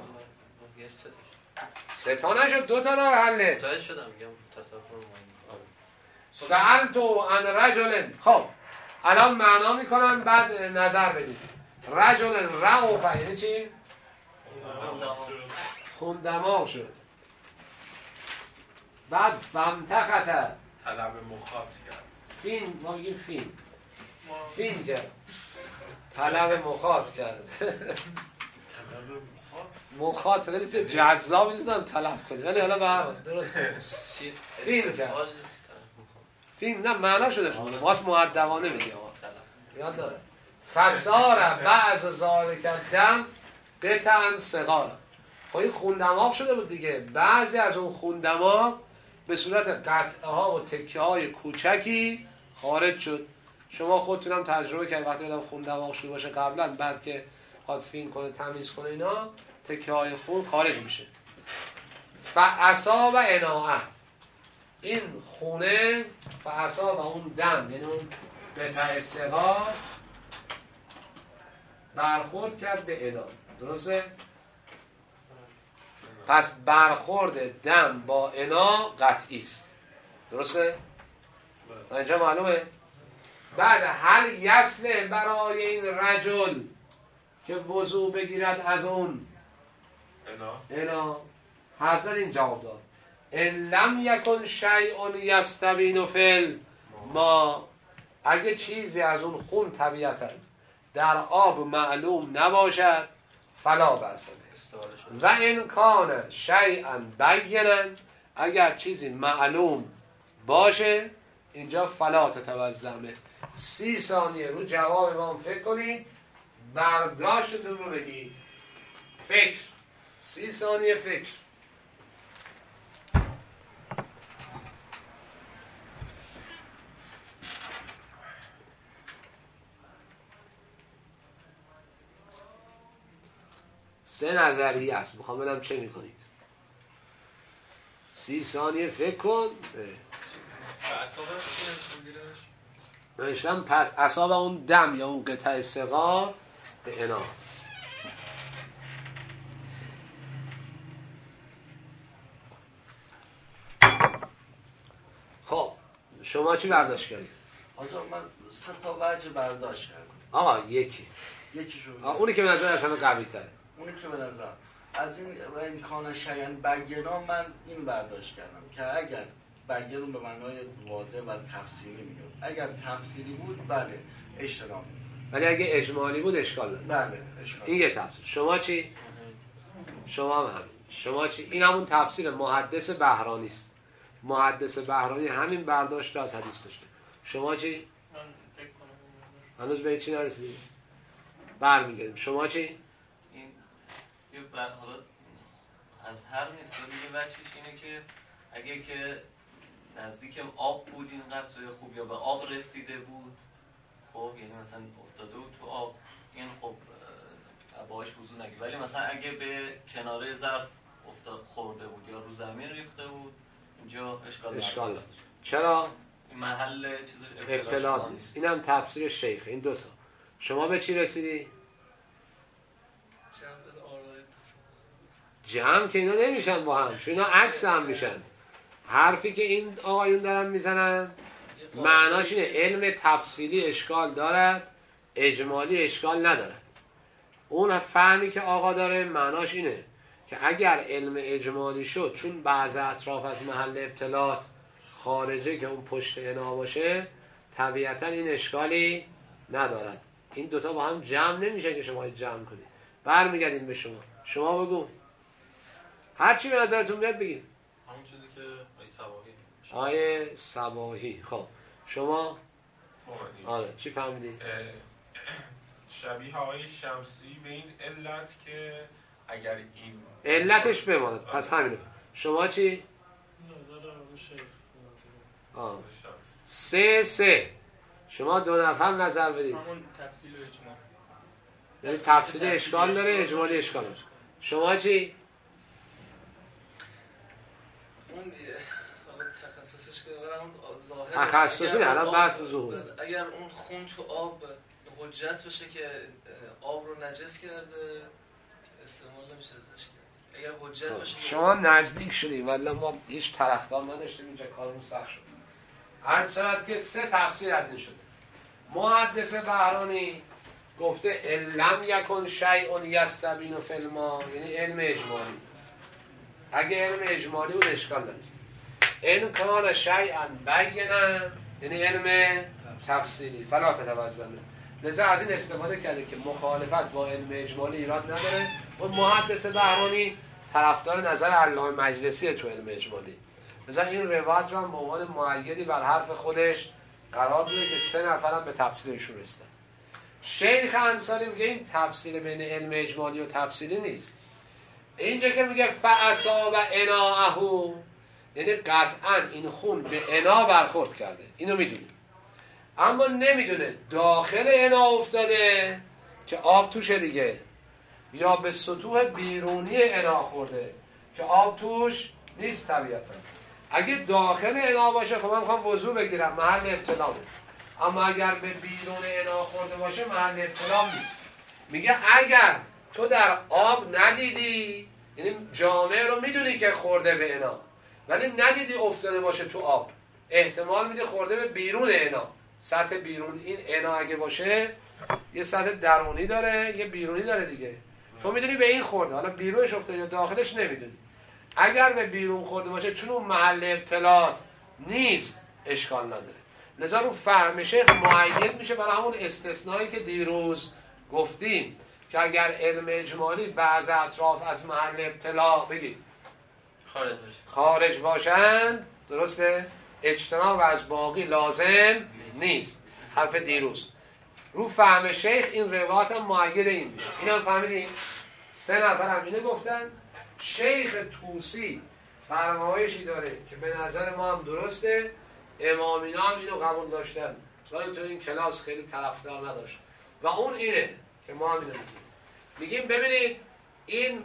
Speaker 3: سه تا نشد، دو تا راه حله.
Speaker 1: جای شدم میگم تصور
Speaker 3: سأل تو عن رجل. خب الان معنا میکنن بعد نظر بدید. رجل رعوفه یعنی چی؟ خون دماغ شد. بعد فمتخته
Speaker 4: طلب مخاط کرد.
Speaker 3: فین، ما بگیم فین کرد، طلب مخاط کرد. مخاط خیلی چه جذاب نیستم طلب کنید، ولی حالا به درست فین کرد. فین نه معنا شده شده واسه مؤدبانه میگه یاد داره. فسار بعض ذالک الدم قطعا صغارا. خب این خون دماغ شده بود دیگه، بعضی از اون خون دماغ به صورت قطعه ها و تکه های کوچکی خارج شد. شما خودتون هم تجربه کردید وقتی آدم خون دماغ شده باشه قبلا، بعد که خواد فین کنه تمیز کنه اینا تکه های خون خارج میشه. فاصاب اناعه، این خونه فاصاب اون دم یعنی اون قطعه صغار برخورد کرد به انا. درسته؟ پس برخورد دم با انا قطعی است. درسته؟ تا اینجا معلومه؟ بعد هل یصلح برای این رجل که وضوع بگیرد از اون انا؟ حضرت این جواب داد ان لم یکن شیء یستبین فی ما، اگه چیزی از اون خون طبیعتا در آب معلوم نباشد فلا بأس و ان کان شیئا بینا، اگر چیزی معلوم باشه اینجا فلا تتوزمه. 30 ثانیه رو جواب امام فکر کنید، برداشتتون رو بگید. فکر 30 ثانیه فکر. سه نظریه است، میخوام ببینم چه میکنید. 30 ثانیه فکر کن. نوشتم پس اصاب اون دم یا اون قطعه صغار به انا. خب شما چی برداشت کردید؟
Speaker 6: آقا من 3 تا وجه برداشت کردم.
Speaker 3: آقا یکیشو اونی که به نظر از همه قوی تره.
Speaker 6: اونی که به نظر از این امکان شیان بگینا من این برداشت کردم که اگر بگیرون به معنای واضح و تفسیری میگم، اگر تفسیری بود بله اشتراک،
Speaker 3: ولی اگه اجمالی بود اشکال نداره.
Speaker 6: بله اشکال.
Speaker 3: این یه تفسیر. شما چی؟ شما هم همین. شما چی؟ این همون تفسیر محدث بهرانی است. محدث بهرانی همین برداشت از حدیث داشته. شما چی؟
Speaker 2: من فکر کنم
Speaker 3: هنوز به چی نرسیدید؟ برمیگردیم. شما چی؟
Speaker 2: این یه حالا از هر نیست، یه بچهش اینه که اگه که نزدیک آب بود این قطره خوب یا به آب رسیده بود، خب یعنی مثلا افتاده بود تو آب، این خب باهاش وضو نگیر. ولی مثلا اگه به کناره ظرف خورده بود یا رو زمین ریخته بود اینجا اشکال
Speaker 3: نداره. چرا؟
Speaker 2: این محل چیز
Speaker 3: ابتلاط نیست. این هم تفسیر شیخ. این دوتا. شما به چی رسیدی؟ جمع که اینا نمیشن با هم، چون اینا عکس هم میشن. حرفی که این آقایون دارن میزنن معناش اینه علم تفصیلی اشکال دارد، اجمالی اشکال ندارد. اون فهمی که آقا داره معناش اینه که اگر علم اجمالی شد چون بعض اطراف از محل ابتلاط خارجه که اون پشت عنا باشه طبیعتا این اشکالی ندارد. این دوتا با هم جمع نمیشه که شما جمع کنید. برمیگردیم به شما بگو هر چی به نظرتون بیاد بگید.
Speaker 1: همون چیزی که
Speaker 3: آیه صباحی. خب شما آره چی فهمیدید؟
Speaker 4: شبیه آیه شمسی به این علت که اگر این
Speaker 3: علتش بماند. پس همینه. شما چی؟
Speaker 5: نظر آقای شیخ.
Speaker 3: 3 شما 2 نفر نظر بدید.
Speaker 5: همون تفصیل و اجمال.
Speaker 3: یعنی تفصیل اشکال داره، اجمالی اشکال داره. شما چی؟
Speaker 5: اون تخصصش که اون ظاهر
Speaker 3: تخصصی الان بحث ظهور.
Speaker 5: اگر اون خون تو آب حجت بشه که آب رو نجس کرده استعمال نمیشه ازش کرد. اگر حجت باشه
Speaker 3: شما نزدیک شدید ولی ما هیچ طرفدار نداشتیم اینجا کارمون سخت شد. هر شود که 3 تفسیر از این شده. محدث بهرانی گفته علم یکن شیء یستبین فی الماء، یعنی علم اجمالی. اگه علم اجمالی بود اشکال نداره. این کان شیئا بینا یعنی علم تفصیلی فلا تتوزمه. لذا از این استفاده کرده که مخالفت با علم اجمالی ایراد نداره. اون محدث بهرانی طرفدار نظر علامه مجلسی تو علم اجمالی. مثلا این روایت رو هم به عنوان مؤیدی بر حرف خودش قرار داده که 3 نفرم به تفسیرشون رسیدن. شیخ انصاری میگه این تفسیر بین علم اجمالی و تفصیلی نیست. اینجا که میگه فاصاب اناءه یعنی قطعا این خون به انا برخورد کرده، اینو میدونه، اما نمیدونه داخل انا افتاده که آب توشه دیگه، یا به سطوح بیرونی انا خورده که آب توش نیست. طبیعتا اگه داخل انا باشه خب من میخوام وضو بگیرم، محل ابتلا بود. اما اگر به بیرون انا خورده باشه محل ابتلا نیست. میگه اگر تو در آب ندیدی، یعنی جامعه رو میدونی که خورده به انا ولی ندیدی افتاده باشه تو آب، احتمال میده خورده به بیرون انا، سطح بیرون. این انا اگه باشه یه سطح درونی داره یه بیرونی داره دیگه. تو میدونی به این خورده، حالا بیرونش افتاده یا داخلش نمیدونی. اگر به بیرون خورده باشه چون اون محل ابتلاات نیست اشکال نداره. لذا رو فهم شیخ مؤید میشه برای همون استثنایی که دیروز گفتیم که اگر علم اجمالی بعض اطراف از محل ابتلا بگید خارج باشند، درسته؟ اجتناب از باقی لازم نیست. حرف دیروز رو فهم شیخ این روایت هم مؤید این میشه. این هم فهمیدیم 3 نفر هم اینه گفتن. شیخ طوسی فرمایشی داره که به نظر ما هم درسته، امامینا هم اینو قبول داشتن ولی تو این کلاس خیلی طرفدار نداشت و اون اینه که ما هم اینو میگیم ببینید این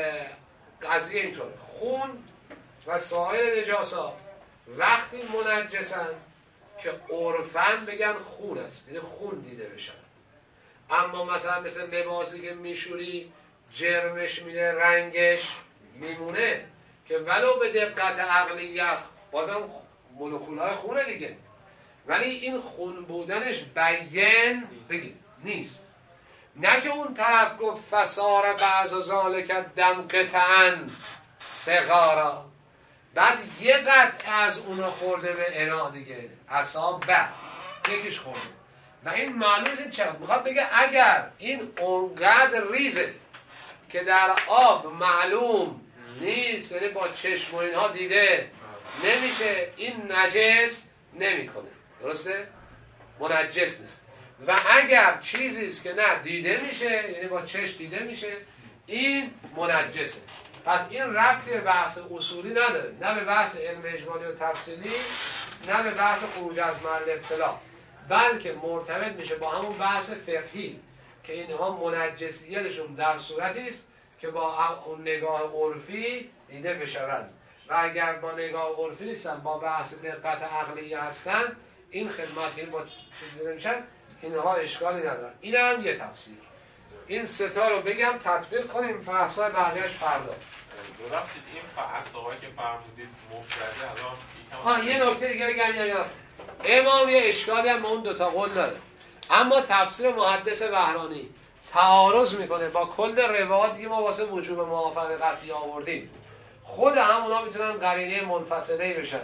Speaker 3: قضیه اینطوره، خون و سایر نجاسات وقتی منجسن که عرفاً بگن خون است، یعنی خون دیده بشن. اما مثلا مثل لباسی که میشوری جرمش میره رنگش میمونه که ولو به دقت عقلی یخ بازم مولکولهای خونه دیگه، ولی این خون بودنش بیان بگید نیست. نه که اون طرف گفت فسار بعض ذالک دم قطعا صغارا، بعد یه قطع از اون خورده به انا دیگه اصاب یکیش خورده و این معلومه این چرا میخواد بگه اگر این اونقدر ریزه که در آب معلوم نیست، یعنی با چشم و اینها دیده نمیشه، این نجس نمیکنه، درسته؟ منجس نیست. و اگر چیزیست که نه دیده میشه، یعنی با چشم دیده میشه، این منجسه. پس این ربطی به بحث اصولی نداره، نه به بحث علم اجمالی و تفصیلی، نه به بحث خروج از محل ابتلا، بلکه مرتبط میشه با همون بحث فقهی که اینها منجسیتشون در صورتی است که با اون نگاه عرفی دیده بشوند و اگر با نگاه عرفی نیستن، با بحث دقت عقلی هستن، این خدمت این با چیز دیده میشن، اینها اشکالی ندارن. این هم یه تفسیر. این 3 تا رو بگم تطبیق کنیم، بحث‌های بقیه‌اش فردا.
Speaker 4: درست. این فحصایی که فرمودید مفرده الان
Speaker 3: یه نکته دیگه بگم. امام یه اشکالی هم به اون 2 تا قول داره، اما تفسیر محدث بهرانی تعارض میکنه با کل روایاتی که ما واسه وجوب موافقه قطعی آوردیم. خود همونا میتونن قرینه منفصله بشن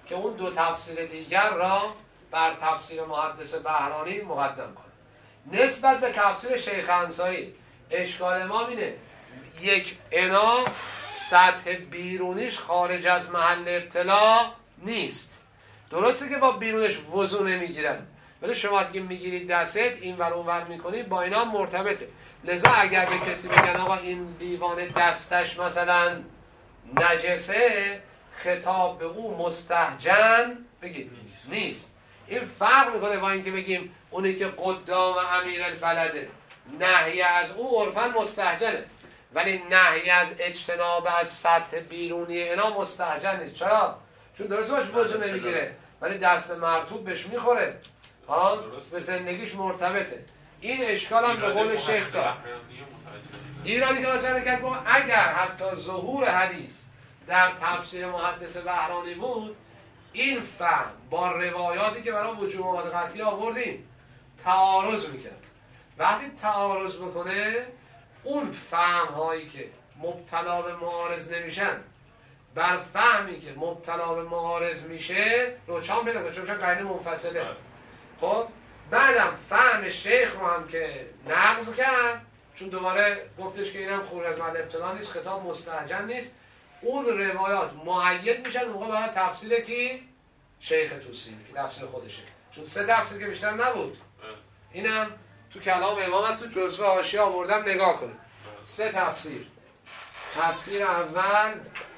Speaker 3: که اون دو تفسیر دیگر را بر تفسیر محدث بهرانی مقدم کنه. نسبت به تفسیر شیخ انصاری اشکال ما اینه یک انا سطح بیرونیش خارج از محل ابتلا نیست. درسته که با بیرونش وضو نمیگیرن، ولی شما دیگه میگیرید دستت این ور اون ور میکنید با اینا مرتبطه. لذا اگر به کسی بگن آقا این لیوان دستش مثلا نجسه، خطاب به او مستهجن بگید نیست. این فرق میکنه با اینکه بگیم اونی که قدام امیر البلده نهی از او عرفاً مستهجنه، ولی نهی از اجتناب از سطح بیرونی اینا مستهجن نیست. چرا؟ چون درست باش وضو نمیگیره ولی دست مرطوب بهش میخوره، به زندگیش مرتبطه. این اشکال هم به قول شیخ دار. ایرادی که مثلا کرد با اگر حتی ظهور حدیث در تفسیر محدث بهرانی بود، این فهم با روایاتی که برای وجوب قطعی آوردیم تعارض میکرد. وقتی تعارض بکنه اون فهم هایی که مبتلا به معارض نمیشن بر فهمی که مبتلا به معارض میشه روچان پیدا کنه، چون قاعده منفصله. خب بعدم فهم شیخ رو هم که نقض کرد، چون دوباره گفتش که اینم خروج از محل ابتلا نیست، خطاب مستهجن نیست، اون روایات مؤید میشن موقع برای تفسیر کی؟ شیخ توسی که تفسیر خودشه، چون سه تفسیر که بیشتر نبود. اینم تو کلام امام هست، تو جزوه حاشیه آوردم نگاه کنید. سه تفسیر. تفسیر اول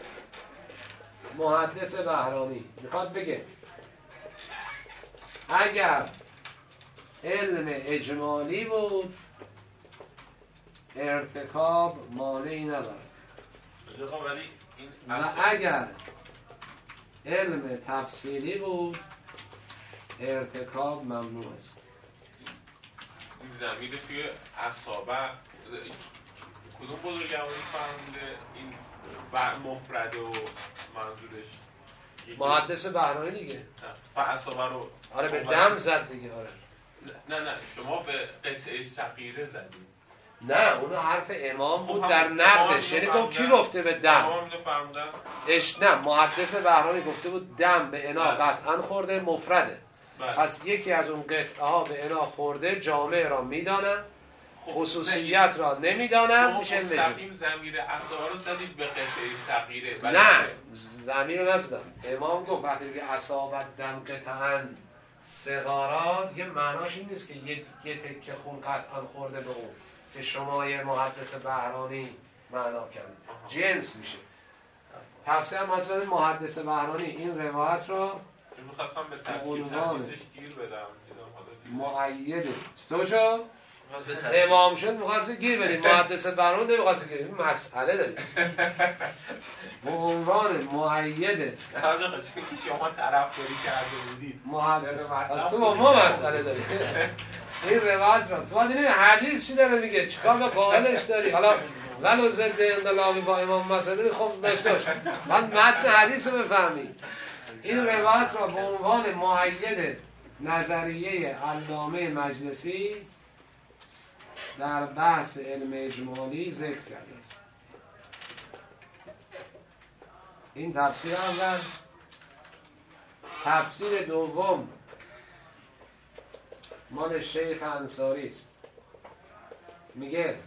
Speaker 3: محدث بهرانی میخواد بگه اگر علم اجمالی بود ارتکاب مانعی نداره و اگر علم تفسیری بود ارتکاب ممنوع است.
Speaker 4: این زمین توی اصابه کدوم بزرگواری فرمونده این مفرد و منظورش
Speaker 3: محدث بهرانی دیگه
Speaker 4: اصابه رو
Speaker 3: آره به دم زد دیگه. آره
Speaker 4: نه شما به قطعه صغیره زدید.
Speaker 3: نه اون حرف امام بود در نقدش، یعنی گفت کی گفته به دم؟ نه محدث بهرانی گفته بود دم به انا قطعا خورده مفرده. پس یکی از اون قطعه ها به انا خورده جامعه را میدانن، خصوصیت را نمیدانن، میشه
Speaker 4: مستقیم ضمیر اصابه رو زدید به قطعه صغیره.
Speaker 3: نه ضمیر رو نزدم. امام گفت وقتی که اصابت دم قطعا صغارا دیگه معناش این نیست که یه تکه خون قطعا خورده به اون که شما یه محدث بهرانی معنا کردید، جنس میشه. تفسیر مثلا محدث بهرانی این روایت را
Speaker 4: می‌خواستم به تفسیرش گیر بدم
Speaker 3: مؤیده. تو چه؟ امام شد می‌خواستی گیر بدیم، محدث بهرانی نمی‌خواستی گیر بدیم، مسئله داریم به عنوان مؤیده.
Speaker 4: حالا که شما طرفداری کرده بودید
Speaker 3: محدث از تو با ما مسئله داری. این روایت را تو دیدی حدیث چی داره میگه، چیکار به قائلش داری؟ حالا ولو ضد انقلابی با امام مسئله خب داشته باش، بعد متن حدیث رو بفهمی. این روایت را به عنوان مؤید نظریه علامه مجلسی در بحث علم اجمالی ذکر کرده است. این تفسیر اول. تفسیر دوم مال شیخ انصاری است. میگه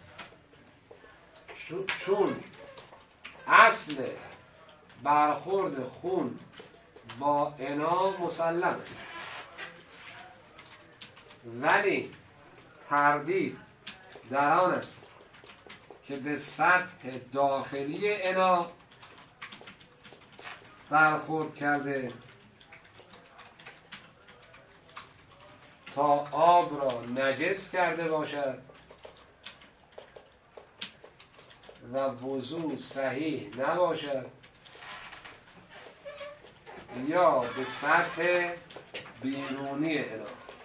Speaker 3: چون اصل برخورد خون با انا مسلم است ولی تردید در آن است که به سطح داخلی انا برخورد کرده تا آب را نجس کرده باشد و وضو صحیح نباشد یا به سطح بیرونی انا.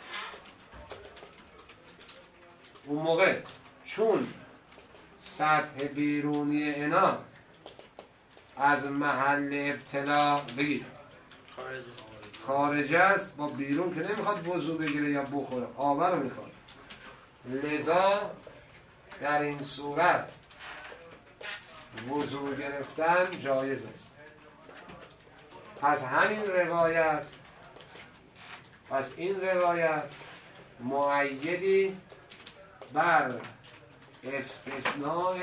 Speaker 3: اون موقع چون سطح بیرونی انا از محل ابتلا بگید خارج است، با بیرون که نمیخواد وضو بگیره یا بخوره، آب رو میخواد، لذا در این صورت وضو گرفتن جایز است. پس این روایت مؤیدی بر استثناء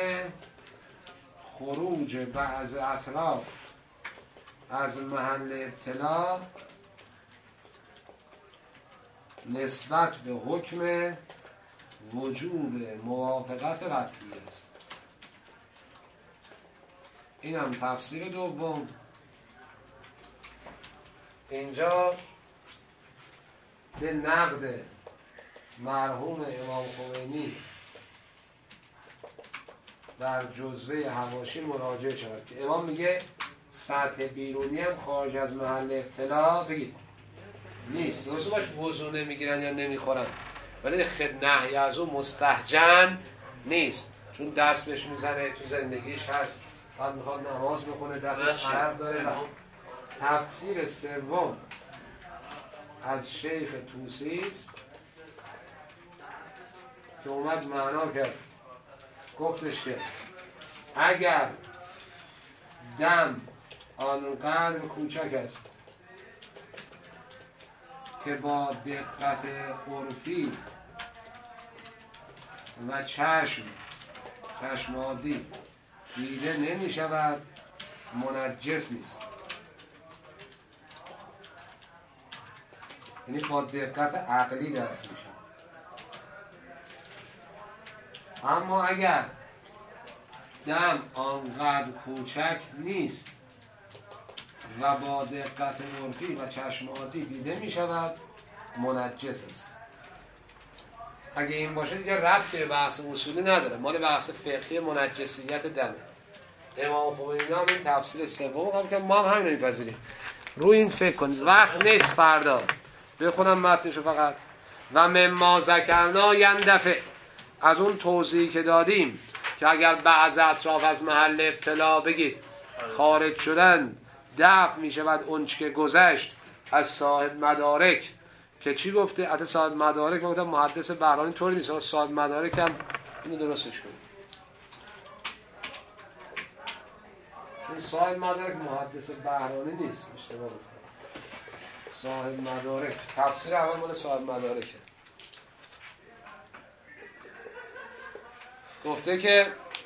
Speaker 3: خروج بعض اطراف از محل ابتلا نسبت به حکم وجوب موافقت قطعی است. این هم تفسیر دوم. اینجا به نقد مرحوم امام خمینی در جزوه حواشی مراجعه شود که امام میگه سطح بیرونی هم خارج از محل ابتلا بگید نیست. درسته باش وضو نمیگیرن یا نمیخورن، ولی نهی از اون مستهجن نیست، چون دست بهش میزنه، تو زندگیش هست، بعد میخواد نماز بخونه دستش عرب داره. تفسیر سوم از شیخ طوسی است که اومد معنا کرد، گفتش که اگر دم آنقدر کوچک است که با دقت عرفی و چشم عادی دیده نمی شود، منجس نیست. یعنی با دقت عقلی درک می شود. اما اگر دم آنقدر کوچک نیست و با دقت عرفی و چشم عادی دیده می شود، منجس است. اگه این باشه دیگه ربطی به بحث اصولی نداره، مال بحث فقهی منجسیت دمه. امام خمینی هم این تفسیر سوم هم که ما هم همین میپذیریم. روی این فکر کنید، وقت نیست فردا بخونم متنشو فقط. و مما ذکرنا یندفع، از اون توضیحی که دادیم که اگر بعض اطراف از محل ابتلا بگید خارج شدن دفع می شود اونچه که گذشت از صاحب مدارک، که چی گفته؟ حتی صاحب مدارک گفتم محدث بهرانی طوری نیست، صاحب مدارک هم اینو درستش کنید، چون صاحب مدارک محدث بهرانی نیست، اشتباه گفتم. صاحب مدارک تفسیر اول مال صاحب مدارکه. گفته که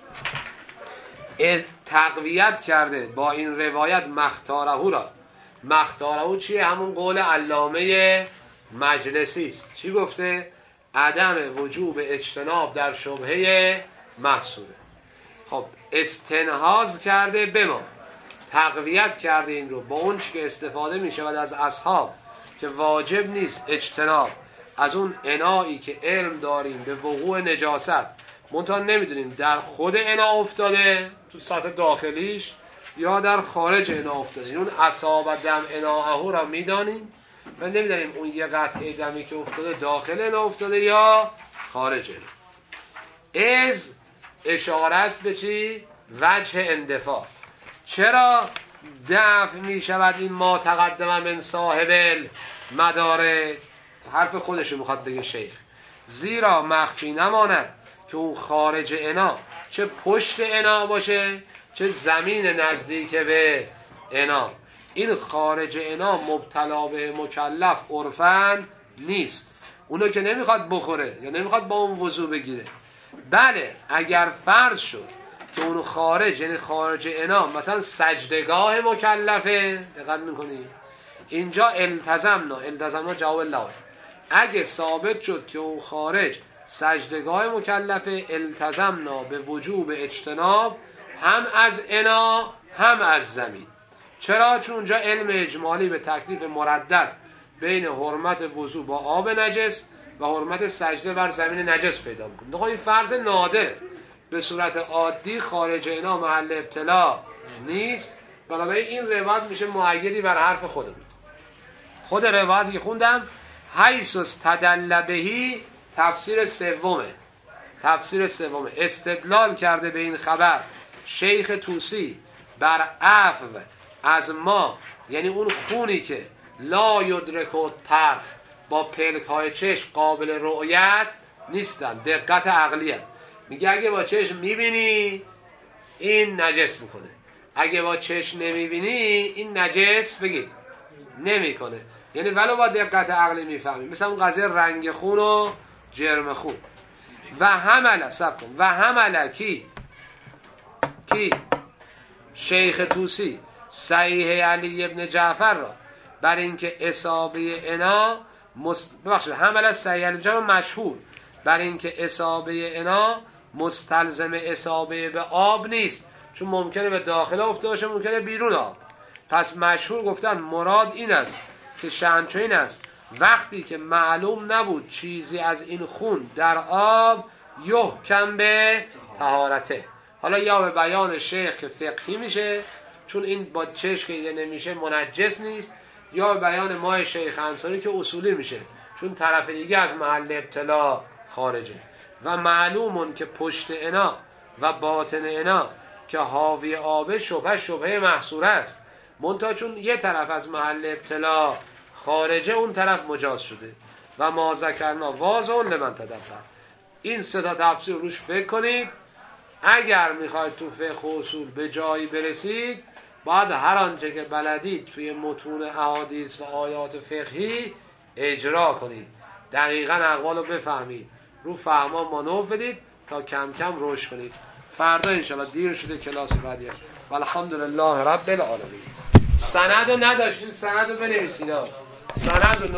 Speaker 3: تقویت کرده با این روایت مختارهو را. مختارهو چیه؟ همون قول علامه مجلسی است. چی گفته؟ عدم وجوب اجتناب در شبهه محصوله. خب استنهاض کرده به ما، تقویت کرده این رو با اون چی که استفاده می شود از اصحاب که واجب نیست اجتناب از اون انایی که علم داریم به وقوع نجاست، منتها نمیدونیم در خود انا افتاده تو سطح داخلیش یا در خارج انا افتاده. اون اصاب دم اناهو را میدانیم و نمیدونیم اون یه قطعه دمی که افتاده داخل انا افتاده یا خارج انا. از اشاره است به چی؟ وجه اندفاع. چرا دفع می شود این ما تقدم من صاحب مدارک؟ حرف خودشو میخواد بگه شیخ. زیرا مخفی نماند که اون خارج انا چه پشت انا باشه چه زمین نزدیک به انا، این خارج انا مبتلا به مکلف عرفاً نیست. اونو که نمیخواد بخوره یا نمیخواد با اون وضو بگیره. بله اگر فرض شد که اون خارج، یعنی خارج انا مثلا سجدگاه مکلفه، دقت میکنی؟ اینجا التزمنا جواب الله. اگه ثابت شد که اون خارج سجدگاه مکلفه، التزمنا به وجوب اجتناب هم از انا هم از زمین. چرا؟ چون اونجا علم اجمالی به تکلیف مردد بین حرمت وضو با آب نجس و حرمت سجده بر زمین نجس پیدا میکنه. این فرض نادره. به صورت عادی خارج انا محل ابتلا نیست، بنابراین این روایت میشه مؤیدی بر حرف خودمون. خود روایتی که خوندم حیث استدل بهی تفسیر سومه. استدلال کرده به این خبر شیخ طوسی بر عفو از ما، یعنی اون خونی که لا یدرک و طرف با پلک های چشم قابل رؤیت نیستن، دقت عقلی هست. میگه اگه با چشم میبینی این نجس میکنه، اگه با چشم نمیبینی این نجس بگید نمیکنه، یعنی ولو با دقت عقلی میفهمی. مثلا اون قضیه رنگ خون و جرم خون. و حمله سب کن و حمله کی شیخ طوسی صحیح علی ابن جعفر را بر اینکه اصابه انا ببخشید حمله صحیح علی ابن جعفر مشهور بر اینکه اصابه انا مستلزم اصابه به آب نیست، چون ممکنه به داخل افتاده باشه، ممکنه بیرون آب. پس مشهور گفتن مراد این است که شأنچو این است وقتی که معلوم نبود چیزی از این خون در آب یحکم به طهارته. حالا یا به بیان شیخ که فقهی میشه چون این با چشم که دیده نمیشه منجس نیست، یا به بیان ما شیخ انصاری که اصولی میشه چون طرف دیگه از محل ابتلا خارجه. و معلومون که پشت انا و باطن انا که حاوی آب شبهه محصور است، منتها چون یه طرف از محل ابتلا خارجه اون طرف مجاز شده. و ما ذکرنا واضح لمن تدبر. این سه تا تفسیر روش فکر کنید. اگر میخواید تو فقه و اصول به جایی برسید باید هر آنچه که بلدید توی متون احادیث و آیات فقهی اجرا کنید، دقیقاً اقوال رو بفهمید، رو فهما مانور بدید تا کم کم رشد کنید. فردا انشاءالله دیر شده کلاس بعدی است. والحمدلله رب العالمین. سند رو نداشت، این سند رو بنویسید. سند رو